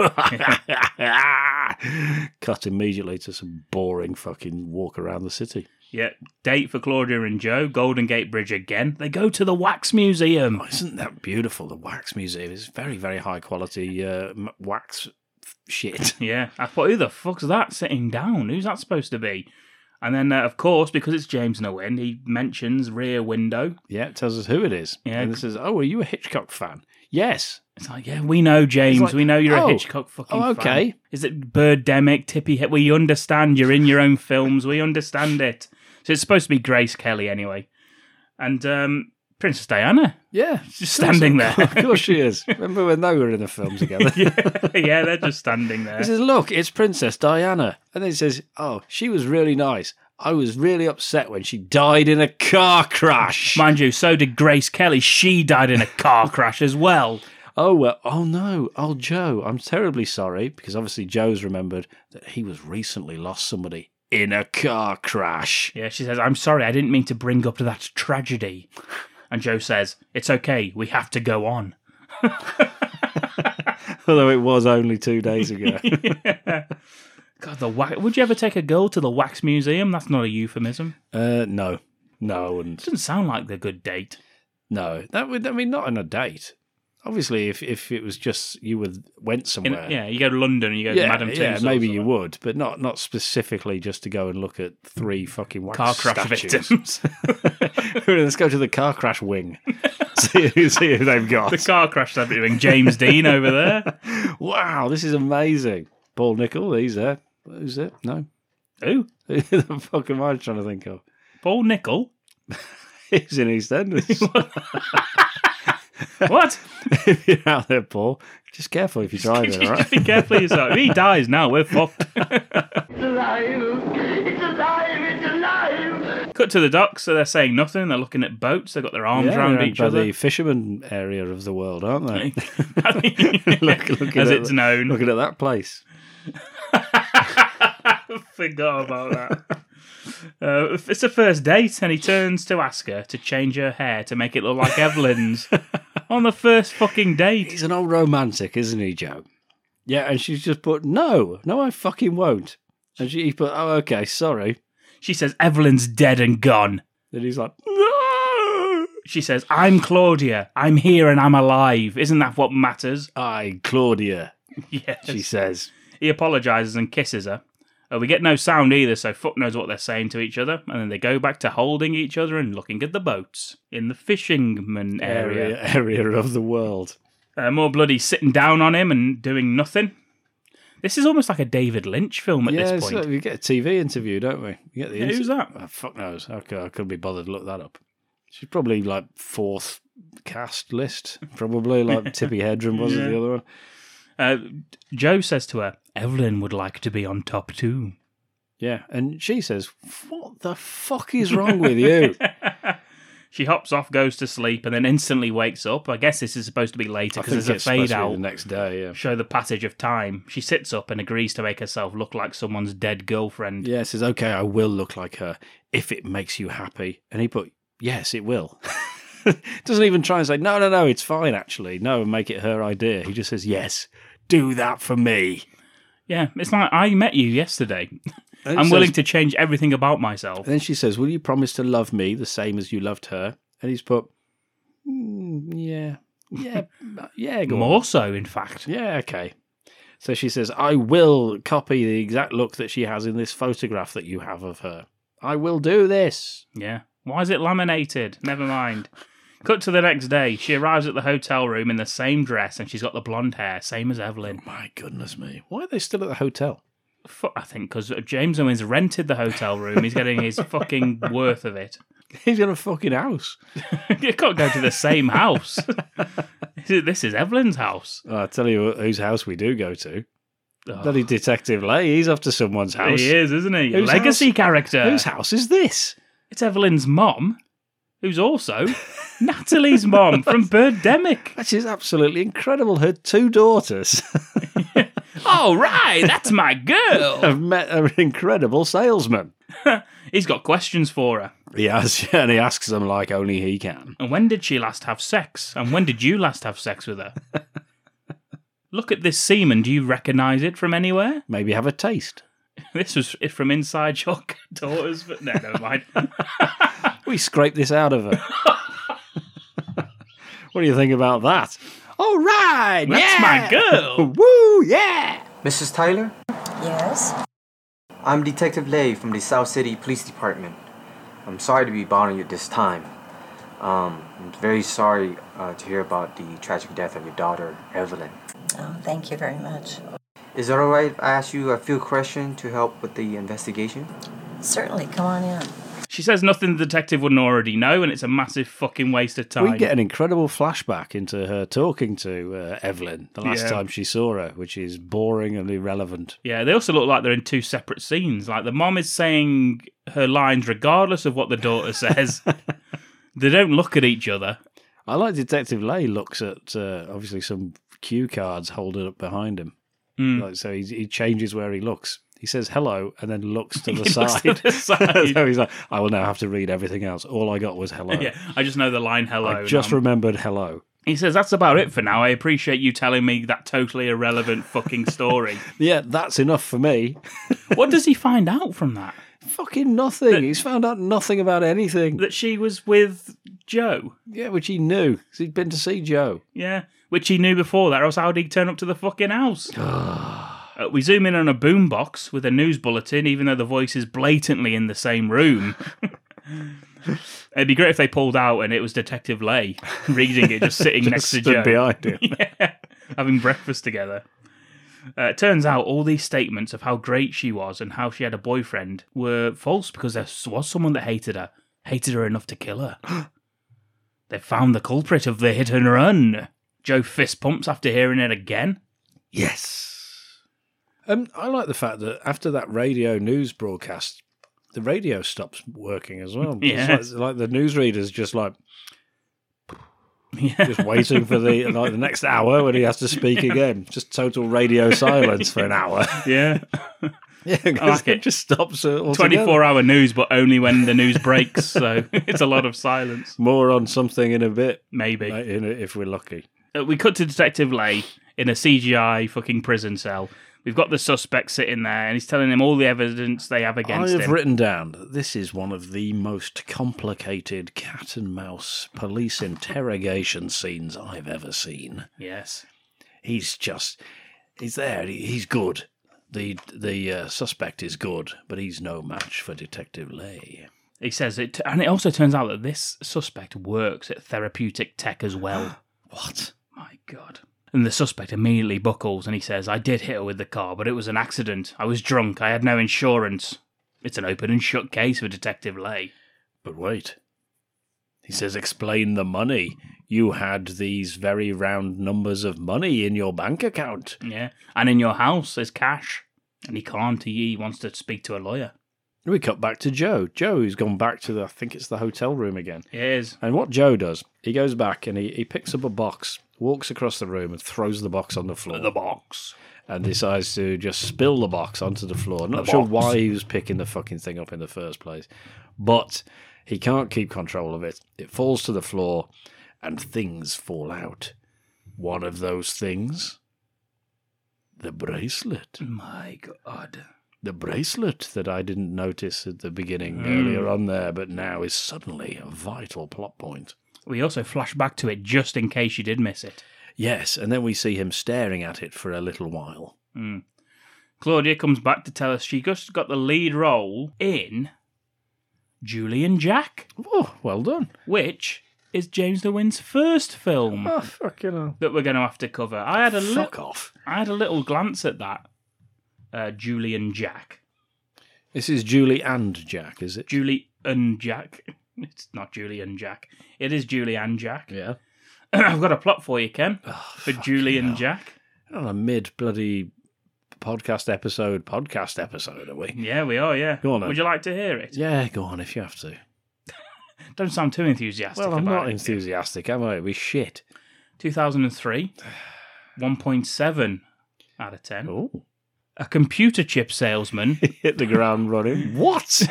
S2: Cut immediately to some boring fucking walk around the city.
S3: Yeah, date for Claudia and Joe, Golden Gate Bridge again. They go to the Wax Museum.
S2: Oh, isn't that beautiful, the Wax Museum? It's very, very high quality wax shit.
S3: Yeah, I thought, who the fuck's that sitting down? Who's that supposed to be? And then, of course, because it's James Nguyen, he mentions Rear Window.
S2: Yeah, it tells us who it is.
S3: Yeah.
S2: And this is, are you a Hitchcock fan? Yes.
S3: It's like, yeah, we know, James.
S2: Like,
S3: we know you're a Hitchcock fucking fan.
S2: Okay.
S3: Is it Birdemic, Tippy Hit? We understand you're in your own films. We understand it. So it's supposed to be Grace Kelly anyway. And Princess Diana.
S2: Yeah.
S3: Just standing there.
S2: Of course she is. Remember when they were in the film together?
S3: Yeah, they're just standing there.
S2: He says, look, it's Princess Diana. And then he says, oh, she was really nice. I was really upset when she died in a car crash.
S3: Mind you, so did Grace Kelly. She died in a car crash as well.
S2: Oh, well, oh no, old Joe, I'm terribly sorry, because obviously Joe's remembered that he was recently lost somebody in a car crash.
S3: Yeah, she says, I'm sorry, I didn't mean to bring up that tragedy. And Joe says, it's okay, we have to go on.
S2: Although it was only 2 days ago.
S3: Yeah. God, would you ever take a girl to the Wax Museum? That's not a euphemism.
S2: No, I wouldn't.
S3: Doesn't sound like the good date.
S2: No, that would, I mean, not on a date. Obviously, if it was just you went somewhere,
S3: you go to London and you go to Madame Tussauds.
S2: Yeah, maybe you would, but not specifically just to go and look at 3 fucking wax
S3: car crash
S2: statues.
S3: victims.
S2: Let's go to the car crash wing. see who they've got.
S3: The car crash wing. James Dean over there.
S2: Wow, this is amazing. Paul Nickel, he's there. Who's it? No.
S3: Who?
S2: Who the fuck am I trying to think of?
S3: Paul Nicol?
S2: He's in EastEnders.
S3: What?
S2: If you're out there, Paul, just careful if you're driving, all right?
S3: Just be careful of yourself. If he dies now, we're fucked.
S1: It's alive! It's alive! It's alive!
S3: Cut to the docks, so they're saying nothing. They're looking at boats. They've got their arms around
S2: they're
S3: each
S2: by
S3: other.
S2: the fisherman area of the world, aren't they? Looking
S3: As
S2: at
S3: it's known.
S2: Looking at that place.
S3: Forgot about that. It's a first date, and he turns to ask her to change her hair to make it look like Evelyn's on the first fucking date.
S2: He's an old romantic, isn't he, Joe? Yeah, and she's just put, no, I fucking won't. And he put, oh, okay, sorry.
S3: She says, Evelyn's dead and gone.
S2: And he's like, no!
S3: She says, I'm Claudia. I'm here and I'm alive. Isn't that what matters?
S2: I, Claudia,
S3: Yes.
S2: she says.
S3: He apologises and kisses her. We get no sound either, so fuck knows what they're saying to each other. And then they go back to holding each other and looking at the boats in the fisherman area.
S2: Area of the world.
S3: More bloody sitting down on him and doing nothing. This is almost like a David Lynch film at this point.
S2: So we get a TV interview, don't we? You get the
S3: Who's that?
S2: Oh, fuck knows. I couldn't be bothered to look that up. She's probably like fourth cast list, probably. Like Tippi Hedren was the other one.
S3: Joe says to her, Evelyn would like to be on top too.
S2: Yeah, and she says, what the fuck is wrong with you?
S3: She hops off, goes to sleep, and then instantly wakes up. I guess this is supposed to be later
S2: I
S3: because
S2: think
S3: there's a
S2: it's supposed
S3: fade
S2: to be
S3: out.
S2: the next day, yeah.
S3: Show the passage of time. She sits up and agrees to make herself look like someone's dead girlfriend.
S2: Yeah, says, okay, I will look like her if it makes you happy. And he put, yes, it will. Doesn't even try and say, no, it's fine, actually. No, and make it her idea. He just says, yes, do that for me.
S3: Yeah, it's like, I met you yesterday. I'm willing to change everything about myself.
S2: And then she says, will you promise to love me the same as you loved her? And he's put, yeah, go
S3: More
S2: on.
S3: so, in fact.
S2: Yeah, okay. So she says, I will copy the exact look that she has in this photograph that you have of her. I will do this.
S3: Yeah. Why is it laminated? Never mind. Cut to the next day. She arrives at the hotel room in the same dress and she's got the blonde hair, same as Evelyn.
S2: My goodness me. Why are they still at the hotel?
S3: I think because James Owens rented the hotel room. He's getting his fucking worth of it.
S2: He's got a fucking house.
S3: You can't go to the same house. This is Evelyn's house.
S2: I'll tell you whose house we do go to. Bloody Detective Lay. He's off to someone's house.
S3: He is, isn't he?
S2: Whose
S3: Legacy
S2: house?
S3: character.
S2: Whose house is this?
S3: It's Evelyn's mom, who's also Natalie's mom from Birdemic.
S2: That is absolutely incredible. Her two daughters
S3: Oh, right, that's my girl.
S2: have met an incredible salesman.
S3: He's got questions for her.
S2: He has, and he asks them like only he can.
S3: And when did she last have sex? And when did you last have sex with her? Look at this semen. Do you recognise it from anywhere?
S2: Maybe have a taste.
S3: This was from inside your daughters, but no, never mind.
S2: We scraped this out of her. What do you think about that? All right,
S3: That's my girl.
S2: Woo, yeah.
S12: Mrs. Tyler?
S13: Yes?
S12: I'm Detective Lay from the South City Police Department. I'm sorry to be bothering you at this time. I'm very sorry to hear about the tragic death of your daughter, Evelyn.
S13: Oh, thank you very much.
S12: Is it alright if I ask you a few questions to help with the investigation?
S13: Certainly, come on in.
S3: She says nothing the detective wouldn't already know, and it's a massive fucking waste of time.
S2: We get an incredible flashback into her talking to Evelyn the last time she saw her, which is boring and irrelevant.
S3: Yeah, they also look like they're in two separate scenes. Like the mom is saying her lines regardless of what the daughter says. They don't look at each other.
S2: I like Detective Lay looks at, obviously, some cue cards holding up behind him. Like, so he changes where he looks. He says hello and then looks to the side.
S3: Looks to the side.
S2: So he's like, I will now have to read everything else. All I got was hello.
S3: Yeah, I just know the line hello.
S2: I just remembered hello.
S3: He says, that's about it for now. I appreciate you telling me that totally irrelevant fucking story.
S2: Yeah, that's enough for me.
S3: What does he find out from that?
S2: Fucking nothing. He's found out nothing about anything.
S3: That she was with Joe.
S2: Yeah, which he knew. 'Cause he'd been to see Joe.
S3: Yeah, which he knew before that, or else how did he turn up to the fucking house? We zoom in on a boombox with a news bulletin, even though the voice is blatantly in the same room. It'd be great if they pulled out and it was Detective Lay reading it, just sitting next to Joe.
S2: behind him.
S3: Yeah, having breakfast together. It turns out all these statements of how great she was and how she had a boyfriend were false because there was someone that hated her enough to kill her. They found the culprit of the hit and run. Joe fist pumps after hearing it again.
S2: Yes. I like the fact that after that radio news broadcast, the radio stops working as well.
S3: Yeah.
S2: It's like the newsreader's just like... Just waiting for the next hour when he has to speak again. Just total radio silence for an hour.
S3: Yeah.
S2: Yeah,
S3: I like it.
S2: Just stops altogether.
S3: 24-hour news, but only when the news breaks, so it's a lot of silence.
S2: More on something in a bit.
S3: Maybe.
S2: If we're lucky.
S3: We cut to Detective Lay in a CGI fucking prison cell. We've got the suspect sitting there, and he's telling him all the evidence they have against him.
S2: I have written down that this is one of the most complicated cat and mouse police interrogation scenes I've ever seen.
S3: Yes.
S2: He's there. He's good. The suspect is good, but he's no match for Detective Lay.
S3: He says it, and it also turns out that this suspect works at Therapeutic Tech as well.
S2: What?
S3: My God. And the suspect immediately buckles and he says, I did hit her with the car, but it was an accident. I was drunk. I had no insurance. It's an open and shut case for Detective Lay.
S2: But wait. He says, explain the money. You had these very round numbers of money in your bank account.
S3: Yeah. And in your house there's cash. And he can't. He wants to speak to a lawyer.
S2: We cut back to Joe. Joe, who's gone back to I think it's the hotel room again.
S3: It is.
S2: And what Joe does, he goes back and he picks up a box, walks across the room and throws the box on the floor.
S3: The box.
S2: And decides to just spill the box onto the floor. I'm not sure why he was picking the fucking thing up in the first place. But he can't keep control of it. It falls to the floor and things fall out. One of those things, the bracelet.
S3: My God.
S2: The bracelet that I didn't notice at the beginning earlier on there, but now is suddenly a vital plot point.
S3: We also flash back to it just in case you did miss it.
S2: Yes, and then we see him staring at it for a little while.
S3: Claudia comes back to tell us she just got the lead role in Julie and Jack.
S2: Oh, well done.
S3: Which is James Newin's first film.
S2: Oh, fucking hell.
S3: That we're going to have to cover. I had a
S2: Fuck off.
S3: I had a little glance at that. Julie and Jack.
S2: This is Julie and Jack, is it?
S3: Julie and Jack. It's not Julie and Jack. It is Julie and Jack.
S2: Yeah.
S3: I've got a plot for you, Ken, for Julie and Jack.
S2: On a mid-bloody podcast episode, are we?
S3: Yeah, we are, yeah.
S2: Go on then.
S3: Would you like to hear it?
S2: Yeah, go on if you have to.
S3: Don't sound too enthusiastic
S2: Well, I'm
S3: about
S2: not
S3: it.
S2: enthusiastic, am I? We shit. 2003,
S3: 1.7 out of 10.
S2: Oh.
S3: A computer chip salesman.
S2: Hit the ground running. What?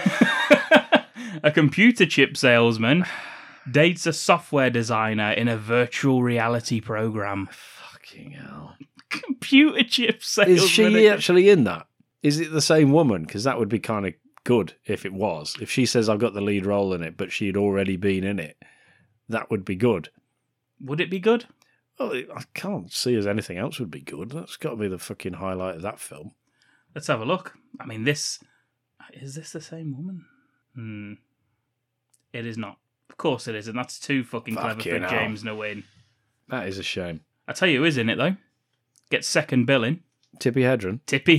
S3: A computer chip salesman dates a software designer in a virtual reality program.
S2: Fucking hell.
S3: Computer chip salesman.
S2: Is she actually in that? Is it the same woman? Because that would be kind of good if it was. If she says, I've got the lead role in it, but she'd already been in it, that would be good.
S3: Would it be good?
S2: Well, I can't see as anything else would be good. That's got to be the fucking highlight of that film.
S3: Let's have a look. I mean, is this the same woman? It is not. Of course it isn't. That's too fucking clever for James Newin.
S2: That is a shame.
S3: I tell you who is in it, though. Gets second billing.
S2: Tippi Hedren.
S3: Tippi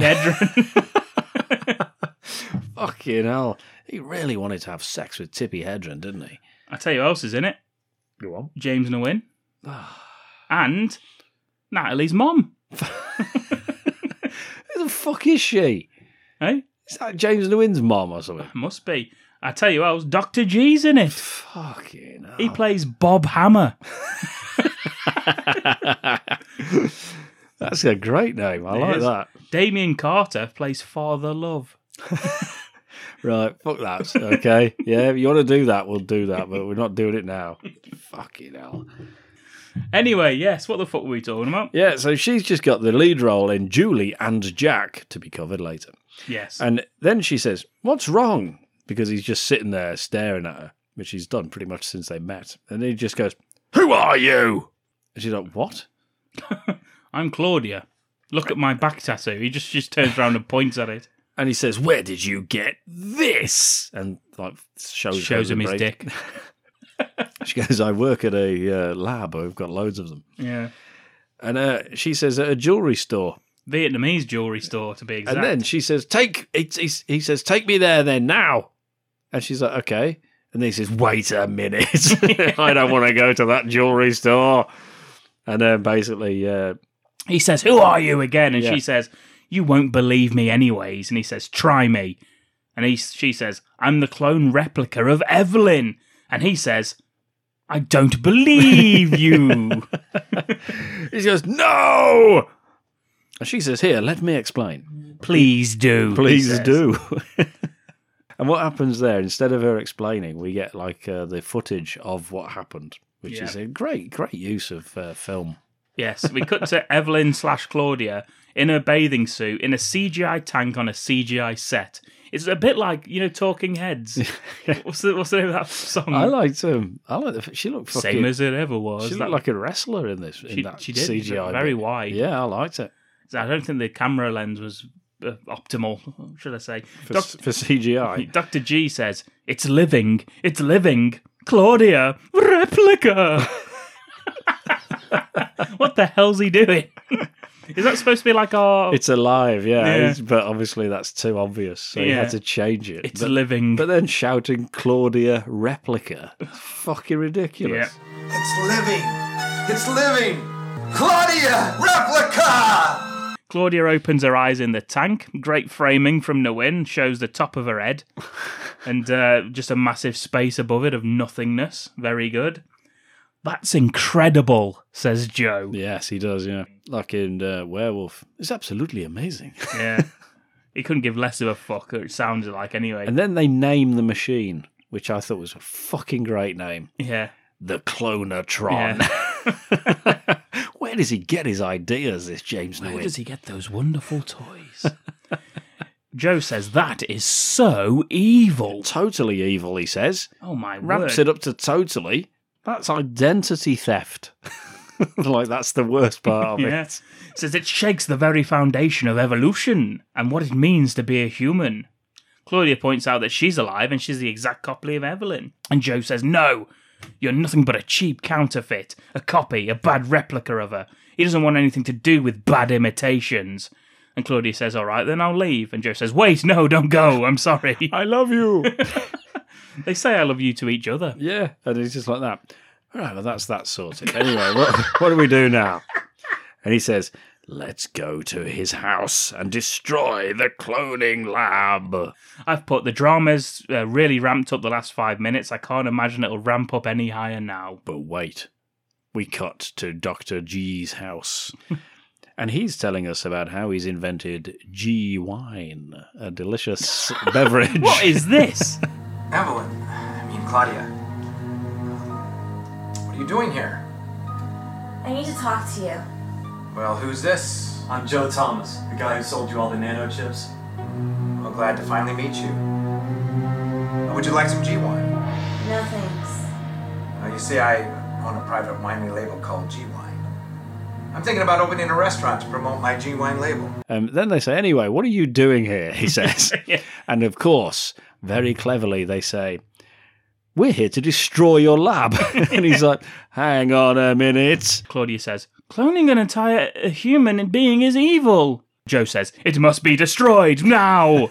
S3: Hedren.
S2: Fucking hell. He really wanted to have sex with Tippi Hedren, didn't he?
S3: I tell you who else is in it.
S2: Go on.
S3: James Newin. And Natalie's mom.
S2: Who the fuck is she?
S3: Hey?
S2: Is that James Newin's mom or something?
S3: Must be. I tell you who else. Dr. G's in it.
S2: Fucking hell.
S3: He plays Bob Hammer.
S2: That's a great name. I like that.
S3: Damien Carter plays Father Love.
S2: Right, fuck that. Okay. Yeah, if you want to do that, we'll do that, but we're not doing it now. Fucking hell.
S3: Anyway, yes, what the fuck were we talking about?
S2: Yeah, so she's just got the lead role in Julie and Jack to be covered later.
S3: Yes.
S2: And then she says, what's wrong? Because he's just sitting there staring at her, which he's done pretty much since they met. And he just goes, who are you? And she's like, what?
S3: I'm Claudia. Look at my back tattoo. He just turns around and points at it.
S2: And he says, where did you get this? And like shows
S3: him his dick.
S2: She goes, I work at a lab. I've got loads of them.
S3: Yeah.
S2: And she says, at a jewellery store.
S3: Vietnamese jewelry store, to be exact.
S2: And then she says, he says, take me there then, now. And she's like, okay. And then he says, wait a minute. I don't want to go to that jewelry store. And then basically...
S3: he says, who are you again? And
S2: Yeah.
S3: she says, you won't believe me anyways. And he says, try me. And she says, I'm the clone replica of Evelyn. And he says, I don't believe you.
S2: He goes, no! And she says, here, let me explain.
S3: Please do.
S2: Please do. And what happens there, instead of her explaining, we get like the footage of what happened, which is a great use of film.
S3: Yes, we cut to Evelyn / Claudia in a bathing suit in a CGI tank on a CGI set. It's a bit like, Talking Heads. What's the name of that song?
S2: I liked she looked fucking...
S3: Same as it ever was.
S2: She looked like a wrestler in this.
S3: She did.
S2: CGI.
S3: Very wide.
S2: Yeah, I liked it.
S3: I don't think the camera lens was optimal, should I say.
S2: For CGI.
S3: Dr. G says, it's living. Claudia, replica. What the hell's he doing? Is that supposed to be like our...
S2: It's alive, yeah. But obviously that's too obvious, so you had to change it.
S3: It's living.
S2: But then shouting Claudia replica. It's fucking ridiculous.
S6: It's living! Claudia replica!
S3: Claudia opens her eyes in the tank. Great framing from Nguyen, shows the top of her head. And just a massive space above it of nothingness. Very good. That's incredible, says Joe.
S2: Yes, he does, yeah. Like in Werewolf. It's absolutely amazing.
S3: Yeah. He couldn't give less of a fuck, or it sounded like anyway.
S2: And then they name the machine, which I thought was a fucking great name.
S3: Yeah.
S2: The Clonatron.
S3: Yeah.
S2: Where does he get his ideas, this James Nguyen?
S3: Where does he get those wonderful toys? Joe says, that is so evil.
S2: Totally evil, he says.
S3: Oh, my word.
S2: Ramps it up to totally. That's identity theft. Like, that's the worst part of it.
S3: Yes. Says it shakes the very foundation of evolution and what it means to be a human. Claudia points out that she's alive and she's the exact copy of Evelyn. And Joe says, no, you're nothing but a cheap counterfeit, a copy, a bad replica of her. He doesn't want anything to do with bad imitations. And Claudia says, all right, then I'll leave. And Joe says, wait, no, don't go. I'm sorry.
S2: I love you.
S3: They say I love you to each other.
S2: Yeah, and he's just like that. All right, well, that's that sorted. Anyway, what do we do now? And he says, let's go to his house and destroy the cloning lab.
S3: I've put the drama's really ramped up the last 5 minutes. I can't imagine it'll ramp up any higher now.
S2: But wait, we cut to Dr. G's house. And he's telling us about how he's invented G wine, a delicious beverage.
S3: What is this?
S6: Evelyn, Claudia. What are you doing here?
S5: I need to talk to you.
S6: Well, who's this?
S4: I'm Joe Thomas, the guy who sold you all the nano chips.
S6: Well, glad to finally meet you. Would you like some G wine?
S5: No thanks.
S6: You see, I own a private winery label called G Wine. I'm thinking about opening a restaurant to promote my G Wine label.
S2: Then they say, anyway, what are you doing here? He says.
S3: Yeah.
S2: And of course, very cleverly, they say, we're here to destroy your lab. And he's like, hang on a minute.
S3: Claudia says, cloning an entire human being is evil. Joe says, it must be destroyed now.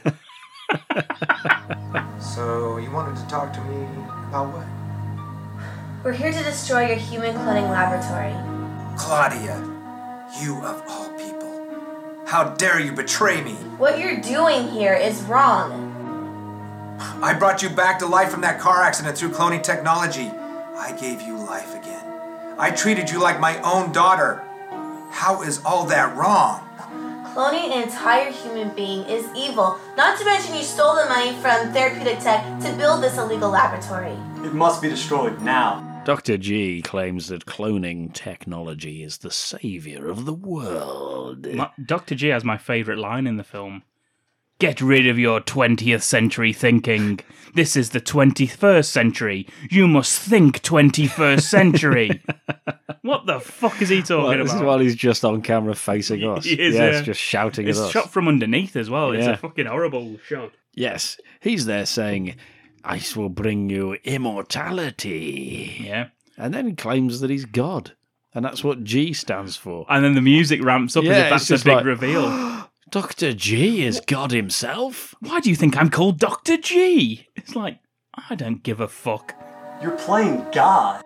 S6: So, you wanted to talk to me about what?
S5: We're here to destroy your human cloning laboratory.
S6: Claudia, you of all people. How dare you betray me?
S5: What you're doing here is wrong.
S6: I brought you back to life from that car accident through cloning technology. I gave you life again. I treated you like my own daughter. How is all that wrong?
S5: Cloning an entire human being is evil. Not to mention you stole the money from Therapeutic Tech to build this illegal laboratory.
S4: It must be destroyed now.
S2: Dr. G claims that cloning technology is the savior of the world.
S3: Dr. G has my favourite line in the film. Get rid of your 20th century thinking. This is the 21st century. You must think 21st century. What the fuck is he talking about?
S2: This is while he's just on camera facing us.
S3: He is,
S2: yes, just shouting
S3: it's
S2: at us.
S3: It's shot from underneath as well. It's
S2: Yeah.
S3: a fucking horrible shot.
S2: Yes, he's there saying, ice will bring you immortality.
S3: Yeah.
S2: And then he claims that he's God. And that's what G stands for.
S3: And then the music ramps up as if that's a big reveal.
S2: Dr. G is God himself?
S3: Why do you think I'm called Dr. G? It's like, I don't give a fuck.
S7: You're playing God.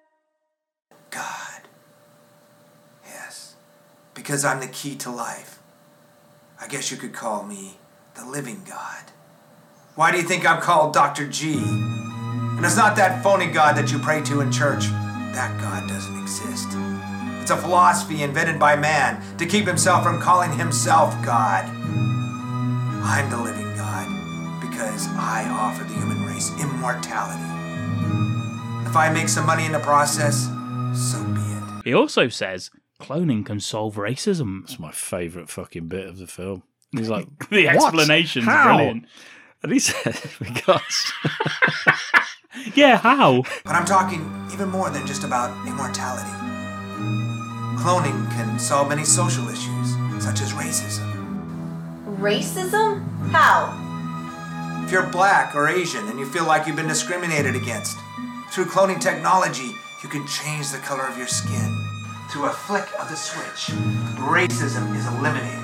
S6: God. Yes. Because I'm the key to life. I guess you could call me the living God. Why do you think I'm called Dr. G? And it's not that phony God that you pray to in church. That God doesn't exist. It's a philosophy invented by man to keep himself from calling himself God. I'm the living God because I offer the human race immortality. If I make some money in the process, so be it.
S3: He also says cloning can solve racism.
S2: That's my favourite fucking bit of the film. He's like,
S3: the
S2: what?
S3: explanation's
S2: How?
S3: brilliant.
S2: And he said, because...
S3: Yeah, how?
S6: But I'm talking even more than just about immortality. Cloning can solve many social issues, such as racism.
S5: Racism? How?
S6: If you're black or Asian and you feel like you've been discriminated against, through cloning technology, you can change the color of your skin. Through a flick of the switch, racism is eliminated.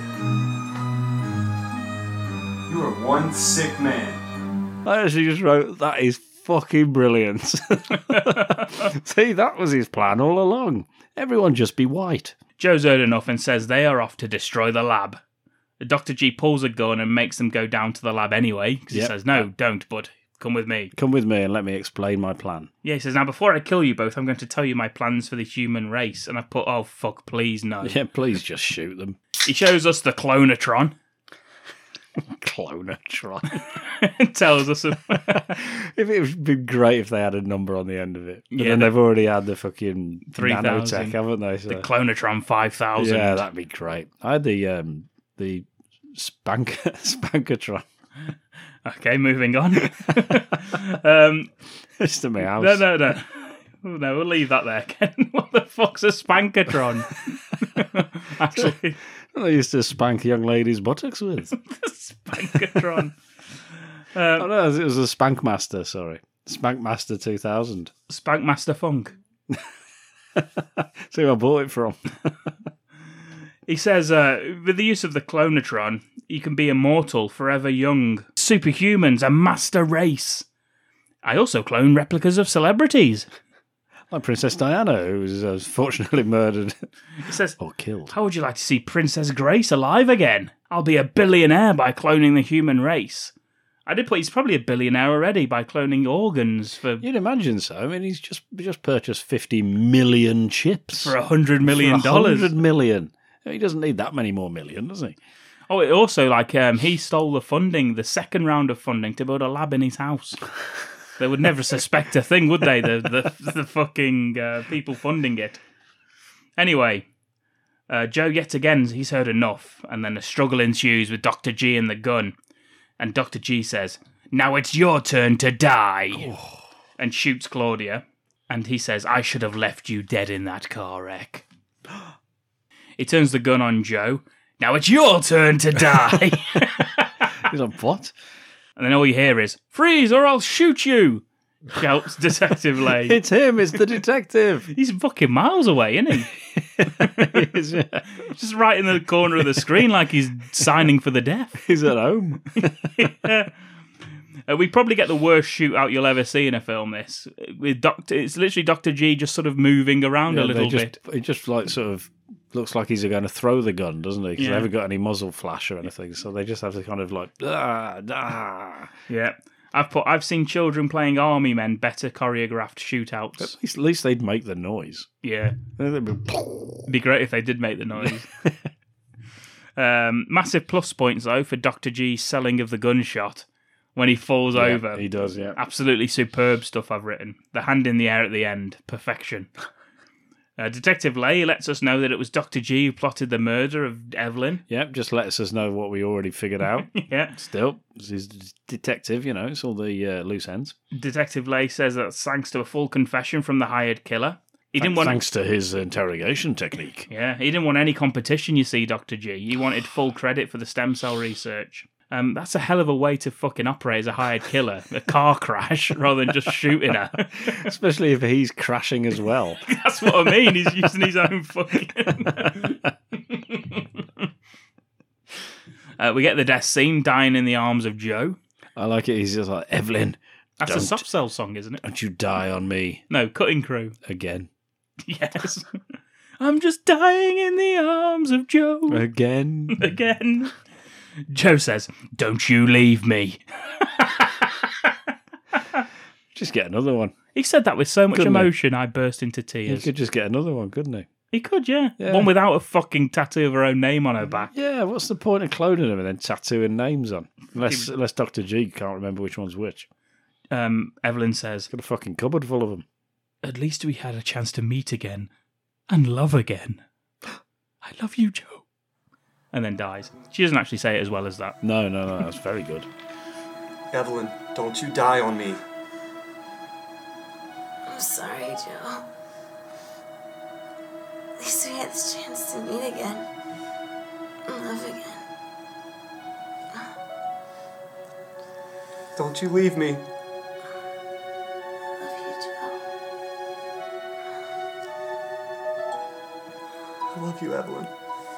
S10: You are one sick man.
S2: I actually just wrote, that is fucking brilliant. See, that was his plan all along. Everyone just be white.
S3: Joe's heard enough and says they are off to destroy the lab. Dr. G pulls a gun and makes them go down to the lab anyway, because he says, no, don't, bud. Come with me.
S2: Come with me and let me explain my plan.
S3: Yeah, he says, now before I kill you both, I'm going to tell you my plans for the human race. And I put, oh, fuck, please, no.
S2: Yeah, please just shoot them.
S3: He shows us the Clonatron.
S2: Clonatron.
S3: Tells us.
S2: If it would be great if they had a number on the end of it. But
S3: Yeah,
S2: then they've already had the fucking
S3: 3,000.
S2: nanotech, haven't they? So.
S3: The Clonatron 5000.
S2: Yeah, that'd be great. I had the Spankatron.
S3: Okay, moving on.
S2: It's to my house.
S3: No, we'll leave that there, Ken. What the fuck's a Spankatron? Actually,
S2: I used to spank young ladies' buttocks with.
S3: Spankatron.
S2: Oh no, it was a Spankmaster, sorry. Spankmaster 2000.
S3: Spankmaster Funk.
S2: See who I bought it from.
S3: He says, with the use of the Clonatron, you can be immortal, forever young. Superhumans, a master race. I also clone replicas of celebrities.
S2: Like Princess Diana, who was fortunately murdered.
S3: He says,
S2: or killed.
S3: How would you like to see Princess Grace alive again? I'll be a billionaire by cloning the human race. I did put he's probably a billionaire already by cloning organs for...
S2: You'd imagine so. I mean, he's just purchased 50 million chips.
S3: For $100 million.
S2: For $100 million. He doesn't need that many more million, does he?
S3: Oh, it also, he stole the funding, the second round of funding, to build a lab in his house. They would never suspect a thing, would they? The fucking people funding it. Anyway, Joe, yet again, he's heard enough, and then a struggle ensues with Dr. G and the gun. And Dr. G says, now it's your turn to die. Oh. And shoots Claudia. And he says, I should have left you dead in that car wreck. He turns the gun on Joe. Now it's your turn to die.
S2: He's on what?
S3: And then all you hear is, freeze or I'll shoot you, shouts Detective Lay.
S2: It's him, it's the detective.
S3: He's fucking miles away, isn't he?
S2: He is, yeah.
S3: Just right in the corner of the screen like he's signing for the death.
S2: He's at home.
S3: Yeah. We probably get the worst shootout you'll ever see in a film, this. It's literally Dr. G just sort of moving around a little bit.
S2: It just like sort of looks like he's going to throw the gun, doesn't he? Because
S3: Yeah.
S2: they haven't got any muzzle flash or anything, so they just have to kind of like,
S3: Yeah. I've seen children playing army men better choreographed shootouts.
S2: At least they'd make the noise.
S3: Yeah. It'd be great if they did make the noise. Massive plus points, though, for Dr. G's selling of the gunshot when he falls over.
S2: He does, yeah.
S3: Absolutely superb stuff I've written. The hand in the air at the end. Perfection. Detective Lay lets us know that it was Dr. G who plotted the murder of Evelyn.
S2: Yep, just lets us know what we already figured out.
S3: Yeah.
S2: Still, he's a detective, it's all the loose ends.
S3: Detective Lay says that thanks to a full confession from the hired killer. He didn't want...
S2: Thanks to his interrogation technique.
S3: Yeah, he didn't want any competition, you see, Dr. G. He wanted full credit for the stem cell research. That's a hell of a way to fucking operate as a hired killer. A car crash rather than just shooting her.
S2: Especially if he's crashing as well.
S3: That's what I mean. He's using his own fucking... we get the death scene, dying in the arms of Joe.
S2: I like it. He's just like, Evelyn.
S3: That's a Soft Cell song, isn't it?
S2: Don't you die on me.
S3: No, Cutting Crew.
S2: Again.
S3: Yes. I'm just dying in the arms of Joe.
S2: Again.
S3: Again. Joe says, don't you leave me.
S2: Just get another one.
S3: He said that with so much
S2: Couldn't
S3: emotion, I burst into tears.
S2: He could just get another one, couldn't he?
S3: He could, yeah.
S2: Yeah.
S3: One without a fucking tattoo of her own name on her back.
S2: Yeah, what's the point of cloning them and then tattooing names on? Unless Dr. G can't remember which one's which.
S3: Evelyn says,
S2: got a fucking cupboard full of them.
S3: At least we had a chance to meet again and love again. I love you, Joe. And then dies. She doesn't actually say it as well as that.
S2: No, that's very good.
S4: Evelyn, don't you die on me.
S5: I'm sorry, Joe. At least we had the chance to meet again. And love again.
S4: Don't you leave me. I love you, Evelyn.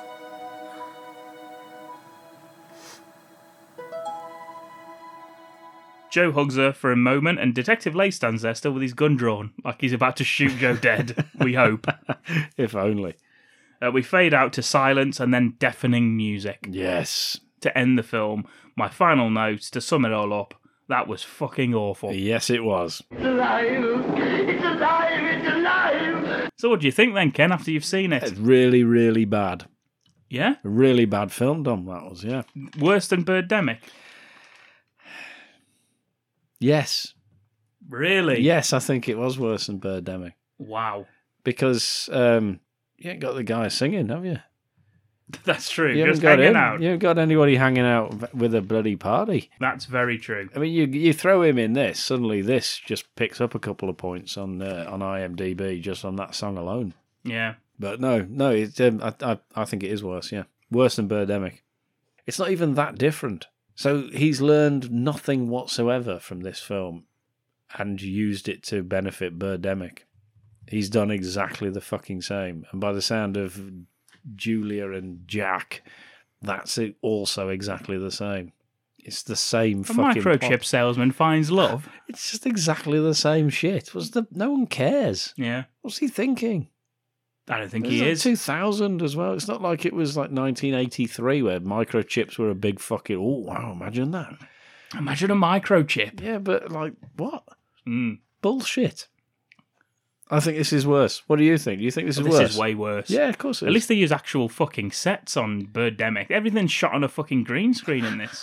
S3: Joe hugs her for a moment, and Detective Lay stands there still with his gun drawn, like he's about to shoot Joe dead, we hope.
S2: If only.
S3: We fade out to silence and then deafening music.
S2: Yes.
S3: To end the film, my final notes, to sum it all up, that was fucking awful.
S2: Yes, it was.
S1: It's alive! It's alive! It's alive!
S3: So what do you think then, Ken, after you've seen it?
S2: It's really, really bad.
S3: Yeah?
S2: A really bad film, Dom, that was, yeah.
S3: Worse than Birdemic?
S2: Yes.
S3: Really?
S2: Yes, I think it was worse than Birdemic.
S3: Wow.
S2: Because you ain't got the guy singing, have you?
S3: That's true.
S2: You
S3: Just
S2: haven't got
S3: hanging
S2: him.
S3: out.
S2: You haven't got anybody hanging out with a bloody party.
S3: That's very true.
S2: I mean, you throw him in this, suddenly this just picks up a couple of points on IMDb just on that song alone.
S3: Yeah.
S2: But no, it's, I think it is worse, yeah. Worse than Birdemic. It's not even that different. So he's learned nothing whatsoever from this film and used it to benefit Birdemic. He's done exactly the fucking same. And by the sound of Julia and Jack, that's it also exactly the same. It's the same
S3: A
S2: fucking
S3: microchip salesman finds love.
S2: It's just exactly the same shit. No one cares.
S3: Yeah.
S2: What's he thinking?
S3: I don't think
S2: It was
S3: he
S2: like
S3: is.
S2: 2000 as well. It's not like it was like 1983 where microchips were a big fucking... Oh, wow, imagine that.
S3: Imagine a microchip.
S2: Yeah, but like, what?
S3: Mm.
S2: Bullshit. I think this is worse. What do you think? Do you think this is worse?
S3: This is way worse.
S2: Yeah, of course it is.
S3: At least they use actual fucking sets on Birdemic. Everything's shot on a fucking green screen in this.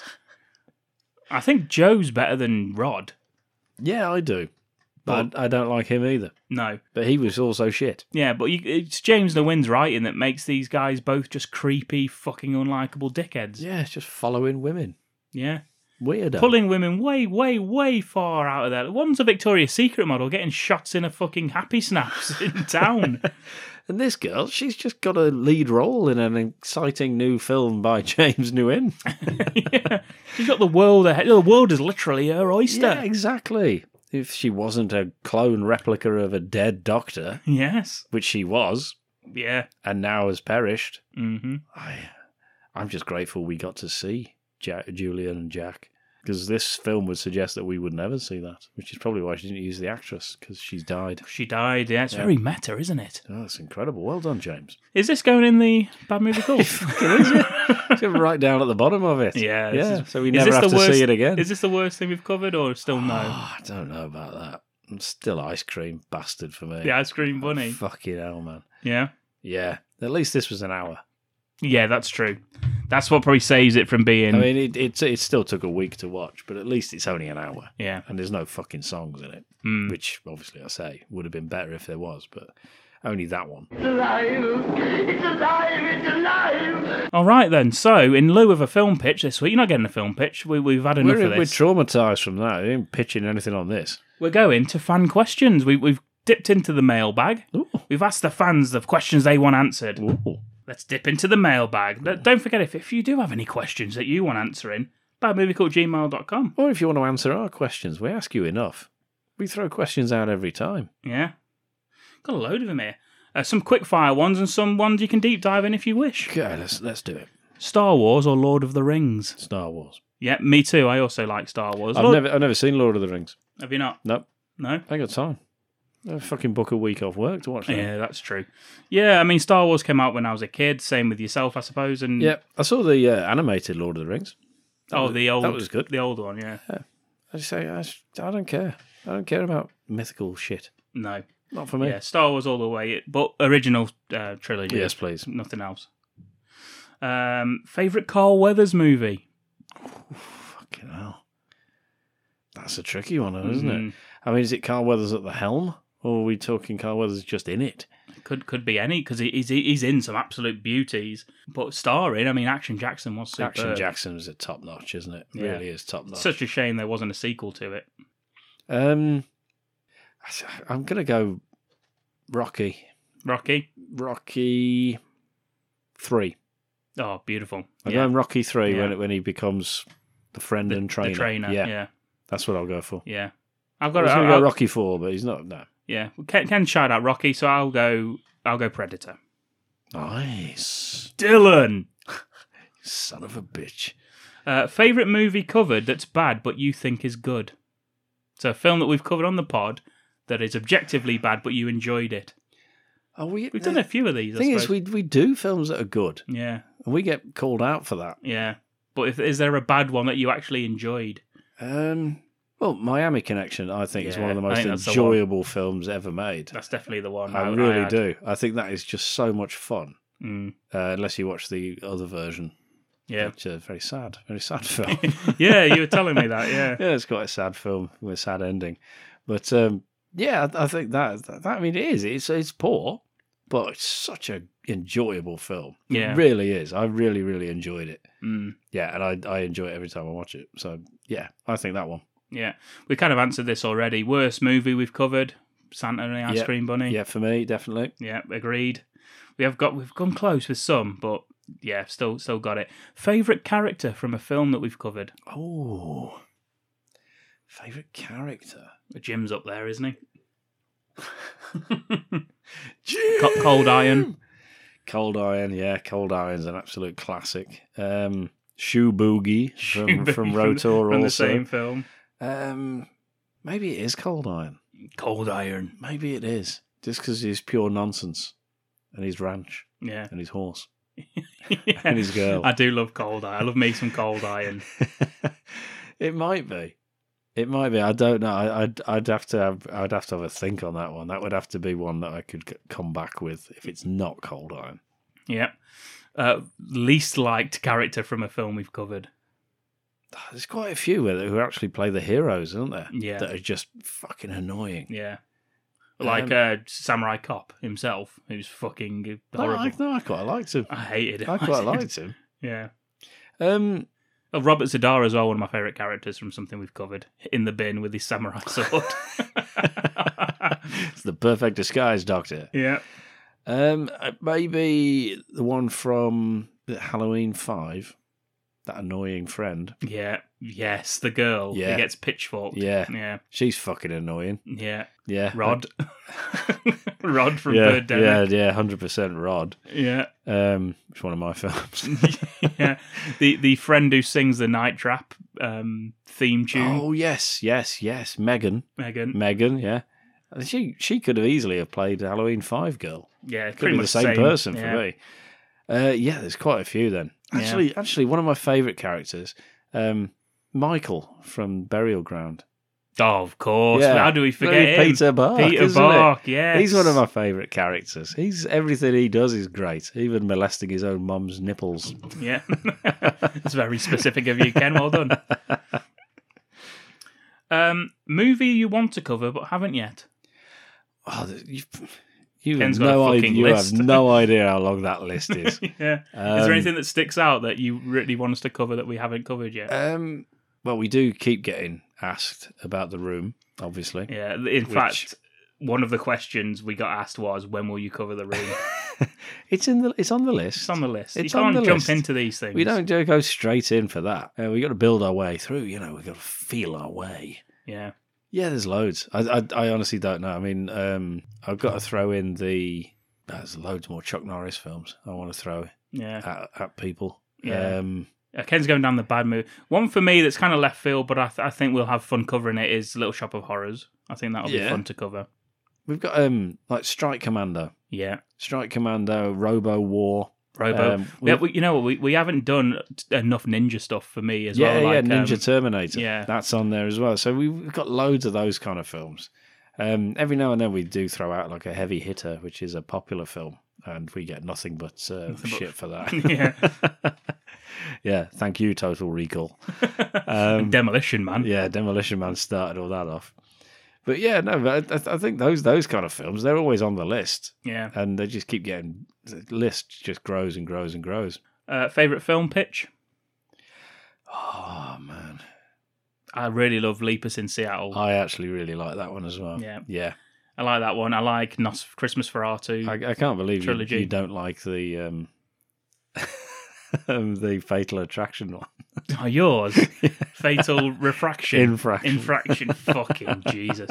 S3: I think Joe's better than Rod.
S2: Yeah, I do. But I don't like him either.
S3: No.
S2: But he was also shit.
S3: Yeah, but it's James Nguyen's writing that makes these guys both just creepy, fucking unlikable dickheads.
S2: Yeah, it's just following women.
S3: Yeah.
S2: Weirdo.
S3: Pulling women way, way, way far out of there. One's a Victoria's Secret model getting shots in a fucking Happy Snaps in town.
S2: And this girl, she's just got a lead role in an exciting new film by James Nguyen.
S3: Yeah. She's got the world ahead. The world is literally her oyster.
S2: Yeah, exactly. If she wasn't a clone replica of a dead doctor.
S3: Yes.
S2: Which she was.
S3: Yeah.
S2: And now has perished.
S3: Mm-hmm.
S2: I'm just grateful we got to see Julian and Jack. Because this film would suggest that we would never see that. Which is probably why she didn't use the actress. Because she's died.
S3: She died, yeah. It's very meta, isn't it?
S2: Oh, that's incredible. Well done, James.
S3: Is this going in the Bad Movie Cult?
S2: It fucking is, yeah. It's right down at the bottom of it.
S3: Yeah.
S2: So we never have to see it again.
S3: Is this the worst thing we've covered, or still no?
S2: I don't know about that. I'm still ice cream bastard for me.
S3: The ice cream bunny.
S2: Fucking hell, man.
S3: Yeah?
S2: Yeah. At least this was an hour.
S3: Yeah, that's true. That's what probably saves it from being...
S2: I mean, it still took a week to watch, but at least it's only an hour.
S3: Yeah.
S2: And there's no fucking songs in it, which, obviously, I say, would have been better if there was, but only that one.
S1: It's alive! It's alive! It's alive!
S3: All right, then. So, in lieu of a film pitch this week, you're not getting a film pitch. We've had enough of
S2: We're
S3: this.
S2: traumatised from that. We ain't pitching anything on this.
S3: We're going to fan questions. We've dipped into the mailbag.
S2: Ooh.
S3: We've asked the fans the questions they want answered.
S2: Ooh.
S3: Let's dip into the mailbag. Don't forget, if you do have any questions that you want answering, badmoviecult@gmail.com.
S2: Or if you want to answer our questions, we ask you enough. We throw questions out every time.
S3: Yeah. Got a load of them here. Some quick-fire ones and some ones you can deep dive in if you wish.
S2: Okay, let's do it.
S3: Star Wars or Lord of the Rings?
S2: Star Wars.
S3: Yeah, me too. I also like Star Wars.
S2: I've never seen Lord of the Rings.
S3: Have you not?
S2: Nope.
S3: No?
S2: I ain't got time. I fucking book a week off work to watch that.
S3: Yeah, that's true. Yeah, I mean, Star Wars came out when I was a kid. Same with yourself, I suppose. And
S2: Yeah, I saw the animated Lord of the Rings.
S3: that was good. The old one, yeah.
S2: I just say, I don't care. I don't care about mythical shit.
S3: No.
S2: Not for me.
S3: Yeah, Star Wars all the way. But original trilogy.
S2: Yes, please.
S3: Nothing else. Favourite Carl Weathers movie?
S2: Fucking hell. That's a tricky one, though, isn't it? I mean, is it Carl Weathers at the helm? Or are we talking Carl Weathers just in it?
S3: Could be any, because he's in some absolute beauties. But starring, I mean, Action Jackson was superb.
S2: Action Jackson is top notch, isn't it?
S3: Yeah.
S2: Really is top notch.
S3: Such a shame there wasn't a sequel to it.
S2: I'm going to go Rocky. Rocky 3.
S3: Oh, beautiful.
S2: I'm going Rocky 3 when he becomes the friend and trainer.
S3: The trainer, yeah.
S2: That's what I'll go for.
S3: Yeah.
S2: I was going to go Rocky 4, but he's not, no.
S3: Yeah. Ken shout out Rocky, so I'll go Predator.
S2: Nice.
S3: Dylan!
S2: Son of a bitch.
S3: Favourite movie covered that's bad but you think is good? So a film that we've covered on the pod that is objectively bad but you enjoyed it.
S2: Oh, we've
S3: done a few of these.
S2: The thing is, we do films that are good.
S3: Yeah.
S2: And we get called out for that.
S3: Yeah. But is there a bad one that you actually enjoyed?
S2: Well, Miami Connection, I think, is one of the most enjoyable films ever made.
S3: That's definitely the one.
S2: I really do. I think that is just so much fun. Unless you watch the other version.
S3: Yeah.
S2: Which is very sad film.
S3: Yeah, you were telling me that, yeah.
S2: Yeah, it's quite a sad film with a sad ending. But, yeah, I think that I mean, it is. It's poor, but it's such an enjoyable film.
S3: Yeah.
S2: It really is. I really, really enjoyed it.
S3: Mm.
S2: Yeah, and I enjoy it every time I watch it. So, yeah, I think that one.
S3: Yeah. We kind of answered this already. Worst movie we've covered, Santa and the Ice Cream Bunny.
S2: Yeah, for me, definitely.
S3: Yeah, agreed. We've gone close with some, but yeah, still got it. Favourite character from a film that we've covered?
S2: Oh. Favourite character?
S3: Jim's up there, isn't he?
S2: Jim!
S3: Cold Iron.
S2: Cold Iron, yeah. Cold Iron's an absolute classic. Shoe Boogie from Rotor
S3: from
S2: also.
S3: the same film.
S2: Maybe it is Cold Iron.
S3: Cold Iron.
S2: Maybe it is. Just because he's pure nonsense. And his ranch.
S3: Yeah.
S2: And his horse.
S3: Yeah.
S2: And his girl.
S3: I do love Cold Iron. I love me some Cold Iron.
S2: It might be. It might be. I don't know. I'd have to have a think on that one. That would have to be one that I could come back with if it's not Cold Iron.
S3: Yeah. Least liked character from a film we've covered.
S2: There's quite a few who actually play the heroes, aren't there?
S3: Yeah.
S2: That are just fucking annoying.
S3: Yeah. Like Samurai Cop himself, who's fucking horrible.
S2: No, I quite liked him.
S3: I hated him.
S2: I quite liked him.
S3: Yeah. Robert Zadar as well, one of my favourite characters from something we've covered. In the bin with his samurai sword.
S2: It's the perfect disguise, Doctor.
S3: Yeah.
S2: Maybe the one from Halloween 5. That annoying friend.
S3: Yeah. Yes, the girl.
S2: Yeah.
S3: Who gets pitchforked.
S2: Yeah.
S3: Yeah.
S2: She's fucking annoying.
S3: Yeah.
S2: Yeah.
S3: Rod. Rod from Birdemic.
S2: Yeah, 100% Rod.
S3: Yeah.
S2: It's one of my films.
S3: Yeah. The friend who sings the Night Trap theme tune.
S2: Oh, yes. Megan, yeah. She could have easily have played Halloween 5 girl.
S3: Yeah,
S2: could be the same person for me. Yeah, there's quite a few then. Actually, one of my favourite characters, Michael from Burial Ground.
S3: Oh, of course.
S2: Yeah.
S3: How do we forget him?
S2: Peter Bark.
S3: Peter Bark, yes.
S2: He's one of my favourite characters. Everything he does is great, even molesting his own mum's nipples.
S3: Yeah. That's very specific of you, Ken. Well done. Movie you want to cover but haven't yet?
S2: Oh, you
S3: Ken's
S2: have
S3: got
S2: no
S3: a
S2: idea.
S3: fucking
S2: You
S3: list.
S2: have no idea how long that list is.
S3: Yeah. Is there anything that sticks out that you really want us to cover that we haven't covered yet?
S2: Well, we do keep getting asked about The Room, obviously.
S3: Yeah. In fact, one of the questions we got asked was, when will you cover The Room?
S2: It's on the list.
S3: It's on the list.
S2: It's
S3: you
S2: on
S3: can't
S2: the
S3: jump
S2: list.
S3: into these things.
S2: We don't go straight in for that. We got to build our way through. We've got to feel our way.
S3: Yeah.
S2: Yeah, there's loads. I honestly don't know. I mean, I've got to throw in there's loads more Chuck Norris films I want to throw at people.
S3: Yeah. Ken's going down the bad movie. One for me that's kind of left field, but I think we'll have fun covering it is Little Shop of Horrors. I think that'll be fun to cover.
S2: We've got like Strike Commando.
S3: Yeah.
S2: Strike Commando, Robo War.
S3: We haven't done enough ninja stuff for me as well.
S2: Yeah, Ninja Terminator.
S3: Yeah.
S2: That's on there as well. So we've got loads of those kind of films. Every now and then we do throw out like a heavy hitter, which is a popular film, and we get nothing but shit for that.
S3: Yeah.
S2: Yeah, thank you, Total Recall.
S3: Demolition Man.
S2: Yeah, Demolition Man started all that off. But yeah, no, I think those kind of films, they're always on the list.
S3: Yeah.
S2: And they just keep getting, the list just grows and grows and grows.
S3: Favourite film pitch?
S2: Oh, man.
S3: I really love Lepus in Seattle.
S2: I actually really like that one as well.
S3: Yeah. I like that one. I like Christmas for R2.
S2: I can't believe
S3: trilogy.
S2: You don't like the the Fatal Attraction one.
S3: Oh, yours? Fatal Refraction.
S2: Infraction.
S3: Fucking Jesus.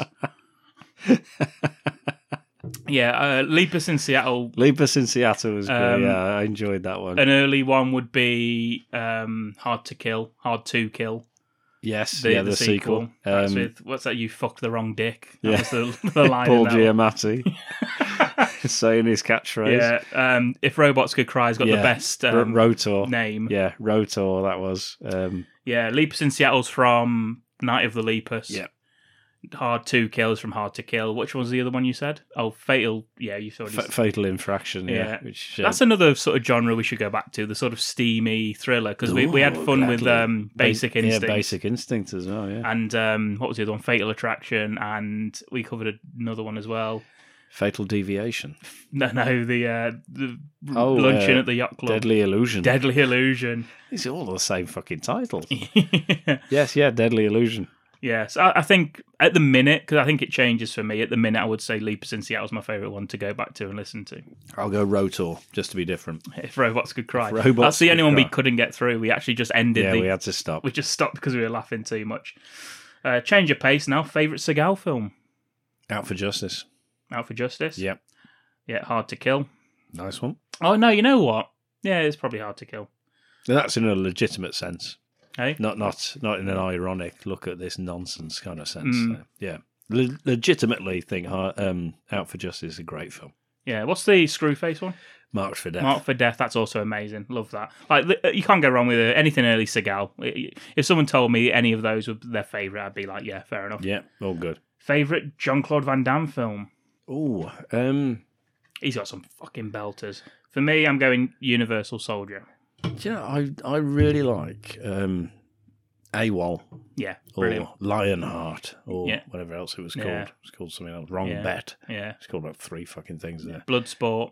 S3: Yeah, Lepus in Seattle.
S2: Lepus in Seattle was great. Yeah, I enjoyed that one.
S3: An early one would be Hard to Kill.
S2: Yes, the sequel.
S3: That's with, what's that? You fucked the wrong dick. That was the line.
S2: Paul Giamatti saying his catchphrase.
S3: Yeah. If Robots Could Cry's got the best
S2: Rotor
S3: name.
S2: Yeah, Rotor. That was.
S3: Yeah, Lepus in Seattle's from Night of the Lepus.
S2: Yeah.
S3: Hard to Kill is from Hard to Kill. Which was the other one you said? Oh, Fatal. Yeah, you saw
S2: Fatal Infraction. Yeah, which,
S3: that's another sort of genre we should go back to. The sort of steamy thriller because we had fun with Basic Instinct.
S2: Yeah, Basic Instinct as well. Yeah,
S3: and what was the other one? Fatal Attraction, and we covered another one as well.
S2: Fatal Deviation.
S3: No, the luncheon at the yacht club.
S2: Deadly Illusion.
S3: It's
S2: all the same fucking titles. Yes, Deadly Illusion.
S3: Yes, I think at the minute, because I think it changes for me, at the minute I would say Lepus in Seattle's my favourite one to go back to and listen to.
S2: I'll go Rotor, just to be different.
S3: If Robots Could Cry. That's the only one we couldn't get through. We actually just ended
S2: we had to stop.
S3: We just stopped because we were laughing too much. Change of pace now. Favourite Seagal film?
S2: Out for Justice.
S3: Out for Justice?
S2: Yep.
S3: Yeah, Hard to Kill.
S2: Nice one.
S3: Oh, no, you know what? Yeah, it's probably Hard to Kill.
S2: That's in a legitimate sense.
S3: Hey?
S2: Not in an ironic look at this nonsense kind of sense. Yeah, legitimately think Out for Justice is a great film.
S3: Yeah, what's the Screwface one?
S2: Marked for Death.
S3: Marked for Death. That's also amazing. Love that. Like you can't go wrong with anything early Seagal. If someone told me any of those were their favourite, I'd be like, yeah, fair enough.
S2: Yeah, all good.
S3: Favourite Jean-Claude Van Damme film?
S2: Oh,
S3: he's got some fucking belters. For me, I'm going Universal Soldier.
S2: Do you know, I really like AWOL.
S3: Yeah, brilliant.
S2: Or Lionheart, or whatever else it was called. It was called something else. Wrong Bet.
S3: Yeah.
S2: It's called about 3 fucking things there.
S3: Bloodsport.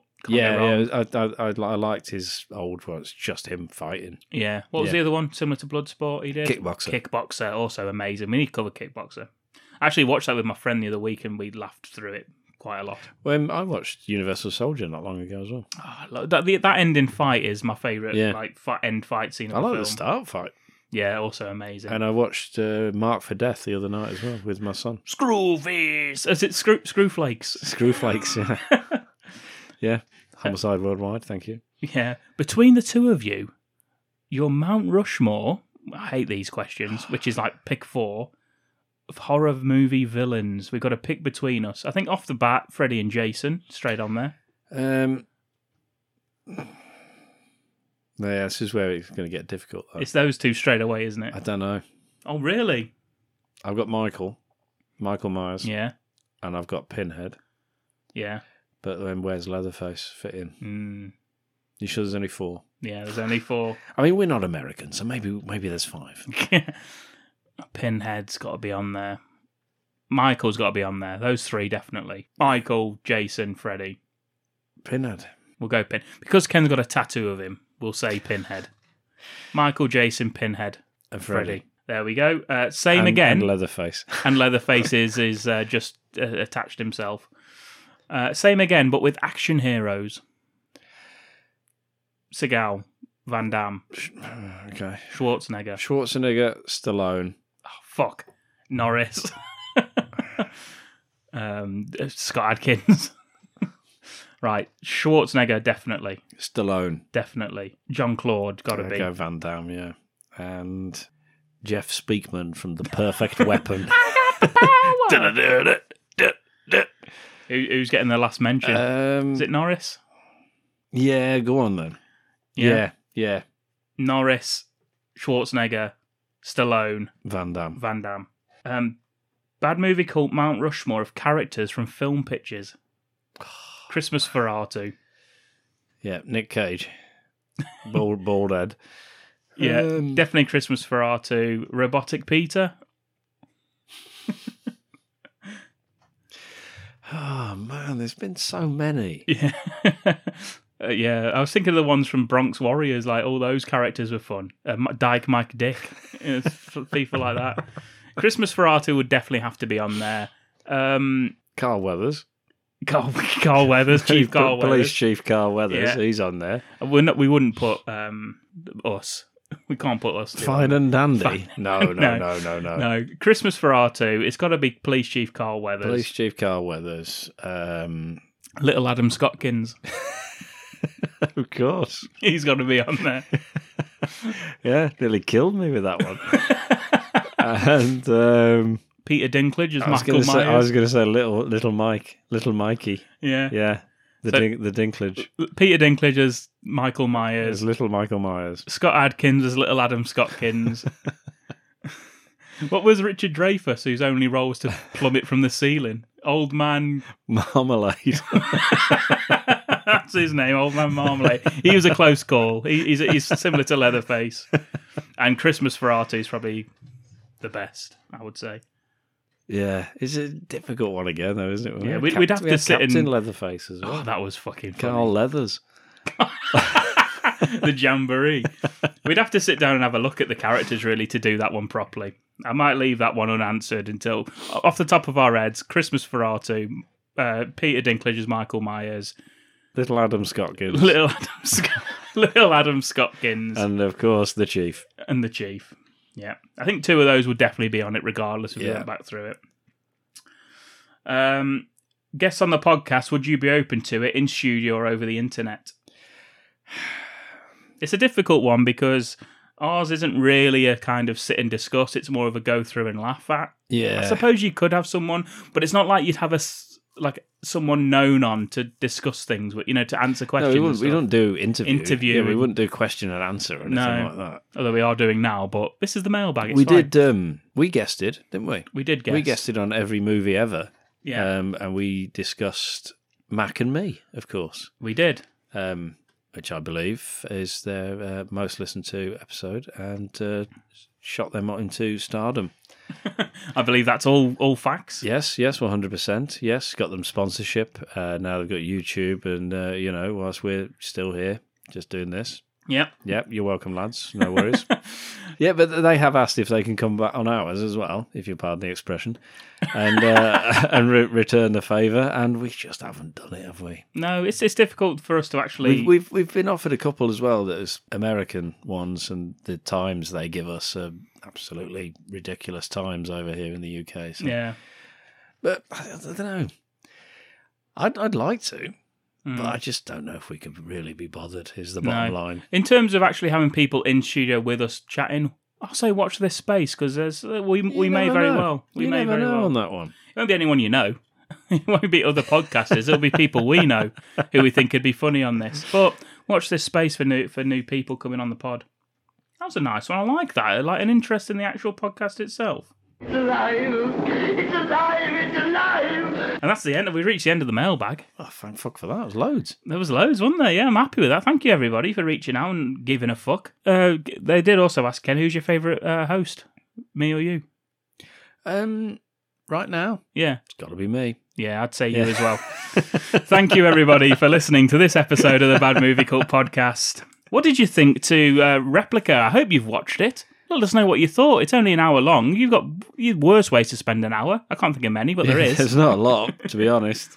S2: I liked his old one. It's just him fighting.
S3: Yeah. What was the other one similar to Bloodsport he did?
S2: Kickboxer.
S3: Also amazing. We need to cover Kickboxer. I actually watched that with my friend the other week and we laughed through it quite a lot.
S2: Well, I watched Universal Soldier not long ago as well.
S3: Oh, that ending fight is my favourite end fight scene of the film.
S2: I like the start fight.
S3: Yeah, also amazing.
S2: And I watched Marked for Death the other night as well with my son.
S3: Screwface! Is it Screwflakes?
S2: Screwflakes, yeah. Yeah, Homicide Worldwide, thank you.
S3: Yeah. Between the two of you, your Mount Rushmore, I hate these questions, which is like pick 4, of horror movie villains. We've got to pick between us. I think off the bat, Freddy and Jason, straight on there.
S2: Yeah, this is where it's going to get difficult, though.
S3: It's those two straight away, isn't it?
S2: I don't know.
S3: Oh, really?
S2: I've got Michael Myers.
S3: Yeah.
S2: And I've got Pinhead.
S3: Yeah.
S2: But then where's Leatherface fit in? You sure there's only 4?
S3: Yeah, there's only 4.
S2: I mean, we're not American, so maybe there's 5.
S3: Pinhead's got to be on there. Michael's got to be on there. Those 3, definitely. Michael, Jason, Freddy.
S2: Pinhead.
S3: We'll go Pin. Because Ken's got a tattoo of him, we'll say Pinhead. Michael, Jason, Pinhead,
S2: and Freddy.
S3: There we go. Same again.
S2: And Leatherface.
S3: And Leatherface is just attached himself. Same again, but with action heroes. Seagal, Van Damme,
S2: Okay.
S3: Schwarzenegger.
S2: Stallone.
S3: Oh, fuck. Norris. Scott Adkins. Right. Schwarzenegger, definitely.
S2: Stallone.
S3: Definitely. Jean-Claude, gotta be.
S2: Go Van Damme, yeah. And Jeff Speakman from The Perfect Weapon.
S3: Who's getting the last mention? Is it Norris?
S2: Yeah, go on then. Yeah.
S3: Norris, Schwarzenegger, Stallone,
S2: Van Damme.
S3: Bad movie cult Mount Rushmore of characters from film pictures. Christmas for R2.
S2: Yeah, Nick Cage. Bald head.
S3: Yeah, definitely Christmas for R2. Robotic Peter.
S2: Oh, man, there's been so many.
S3: Yeah. Yeah, I was thinking of the ones from Bronx Warriors, like all those characters were fun. Dyke Mike Dick, people like that. Christmas for R2 would definitely have to be on there.
S2: Carl Weathers.
S3: Carl Weathers, Chief Carl Weathers.
S2: Police Chief Carl Weathers,
S3: Yeah.
S2: he's on there.
S3: We wouldn't put us. We can't put us.
S2: Fine and dandy. No.
S3: Christmas for R2, it's got to be Police Chief Carl Weathers.
S2: Police Chief Carl Weathers.
S3: Little Adam Scotkins.
S2: Of course.
S3: He's got to be on there.
S2: Yeah, nearly killed me with that one. And
S3: Peter Dinklage as Michael Myers.
S2: I was going to say little Mikey.
S3: Yeah.
S2: The Dinklage.
S3: Peter Dinklage as Michael Myers.
S2: As little Michael Myers.
S3: Scott Adkins as little Adam Scotkins. What was Richard Dreyfuss, whose only role was to plummet from the ceiling? Old Man
S2: Marmalade.
S3: That's his name, Old Man Marmalade. He was a close call. He's similar to Leatherface. And Christmas for R2 is probably the best, I would say.
S2: Yeah, it's a difficult one again, though, isn't it?
S3: Yeah, we'd have to sit
S2: Captain
S3: in
S2: Leatherface as well.
S3: Oh, that was fucking funny.
S2: Carl Leathers.
S3: The Jamboree. We'd have to sit down and have a look at the characters, really, to do that one properly. I might leave that one unanswered until, off the top of our heads, Christmas for R2, Peter Dinklage as Michael Myers,
S2: Little Adam Scotkins.
S3: Little Adam Scotkins.
S2: And, of course, the Chief.
S3: And the Chief. Yeah. I think two of those would definitely be on it, regardless if we went back through it. Guests on the podcast, would you be open to it in studio or over the internet? It's a difficult one because ours isn't really a kind of sit and discuss. It's more of a go through and laugh at.
S2: Yeah.
S3: I suppose you could have someone, but it's not like you'd have someone known on to discuss things, to answer questions.
S2: No, we don't do interview. Yeah, we
S3: with-
S2: wouldn't do question and answer or anything like that.
S3: Although we are doing now, but this is the mailbag. It's
S2: We
S3: fine.
S2: did. We guested, didn't we?
S3: We did guess.
S2: We guested on every movie ever.
S3: Yeah.
S2: And we discussed Mac and Me, of course.
S3: We did.
S2: Which I believe is their most listened to episode, and shot them into stardom.
S3: I believe that's all facts.
S2: Yes, 100%. Yes, got them sponsorship. Now they've got YouTube, and whilst we're still here, just doing this.
S3: Yep.
S2: You're welcome, lads. No worries. Yeah, but they have asked if they can come back on ours as well, if you pardon the expression, and return the favour. And we just haven't done it, have we?
S3: No, it's difficult for us to actually.
S2: We've been offered a couple as well. There's American ones, and the times they give us are absolutely ridiculous times over here in the UK. So.
S3: Yeah,
S2: but I don't know. I'd like to. But I just don't know if we could really be bothered, is the bottom line.
S3: In terms of actually having people in studio with us chatting, I'll say watch this space, because we may very well. We may very well
S2: on that one.
S3: It won't be anyone you know. It won't be other podcasters. It'll be people we know who we think could be funny on this. But watch this space for new people coming on the pod. That was a nice one. I like that. I like an interest in the actual podcast itself.
S1: It's alive! It's alive! It's alive!
S3: And that's the end. We reached the end of the mailbag.
S2: Oh, thank fuck for that. There was loads.
S3: There was loads, wasn't there? Yeah, I'm happy with that. Thank you, everybody, for reaching out and giving a fuck. They did also ask, Ken, who's your favourite host? Me or you?
S2: Right now?
S3: Yeah.
S2: It's got to be me.
S3: Yeah, I'd say you as well. Thank you, everybody, for listening to this episode of the Bad Movie Cult podcast. What did you think to Replica? I hope you've watched it. Let us know what you thought. It's only an hour long. You've got worse ways to spend an hour. I can't think of many, but there is.
S2: There's not a lot, to be honest.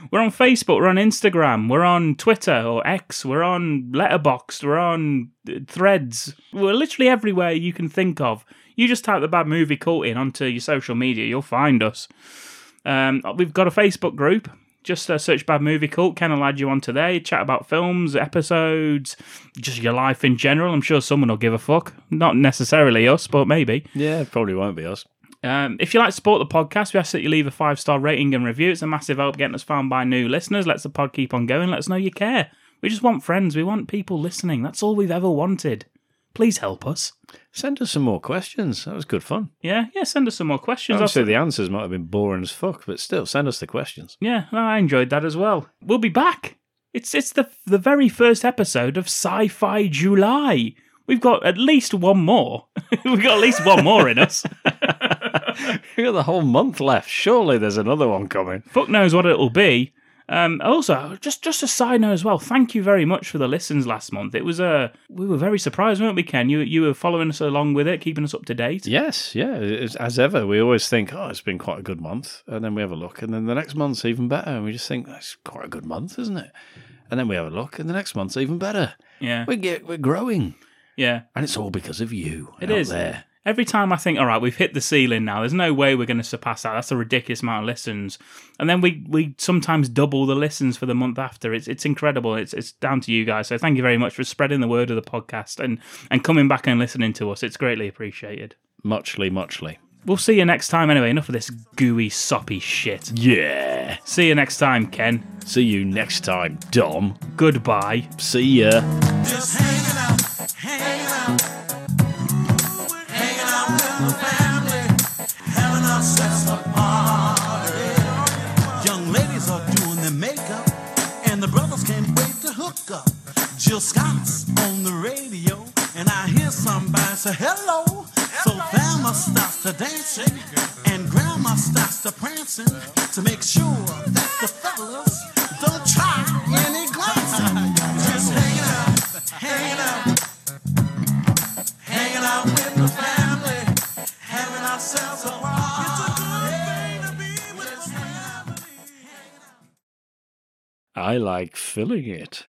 S3: We're on Facebook, we're on Instagram, we're on Twitter or X, we're on Letterboxd, we're on Threads. We're literally everywhere you can think of. You just type the Bad Movie Cult in onto your social media, you'll find us. We've got a Facebook group. Just search Bad Movie Cult. Ken will add you onto there. Chat about films, episodes, just your life in general. I'm sure someone will give a fuck. Not necessarily us, but maybe.
S2: Yeah, it probably won't be us.
S3: If you like to support the podcast, we ask that you leave a 5-star rating and review. It's a massive help getting us found by new listeners. Lets the pod keep on going. Let us know you care. We just want friends. We want people listening. That's all we've ever wanted. Please help us.
S2: Send us some more questions. That was good fun.
S3: Yeah, send us some more questions.
S2: Obviously, the answers might have been boring as fuck, but still, send us the questions.
S3: Yeah, I enjoyed that as well. We'll be back. It's the very first episode of Sci-Fi July. We've got at least one more. We've got at least one more in us.
S2: We've got the whole month left. Surely there's another one coming.
S3: Fuck knows what it'll be. Also, just a side note as well, thank you very much for the listens last month. It was we were very surprised, weren't we, Ken? You were following us along with it, keeping us up to date.
S2: Yes, yeah. As ever, we always think, it's been quite a good month, and then we have a look, and then the next month's even better, and we just think, that's quite a good month, isn't it? And then we have a look, and the next month's even better.
S3: Yeah.
S2: We're growing.
S3: Yeah.
S2: And it's all because of you.
S3: It is.
S2: There.
S3: Every time I think, all right, we've hit the ceiling now. There's no way we're going to surpass that. That's a ridiculous amount of listens. And then we sometimes double the listens for the month after. It's incredible. It's down to you guys. So thank you very much for spreading the word of the podcast and coming back and listening to us. It's greatly appreciated.
S2: Muchly.
S3: We'll see you next time anyway. Enough of this gooey, soppy shit.
S2: Yeah.
S3: See you next time, Ken.
S2: See you next time, Dom.
S3: Goodbye.
S2: See ya.
S9: Just hanging out with the family, having ourselves a party. Young ladies are doing their makeup, and the brothers can't wait to hook up. Jill Scott's on the radio, and I hear somebody say hello. So Thelma starts to dancing, and Grandma starts to prancing to make sure that the fellas don't try any glancing. Just hanging out with the family, having ourselves a party. It's a good thing to be with family.
S2: I like filling it.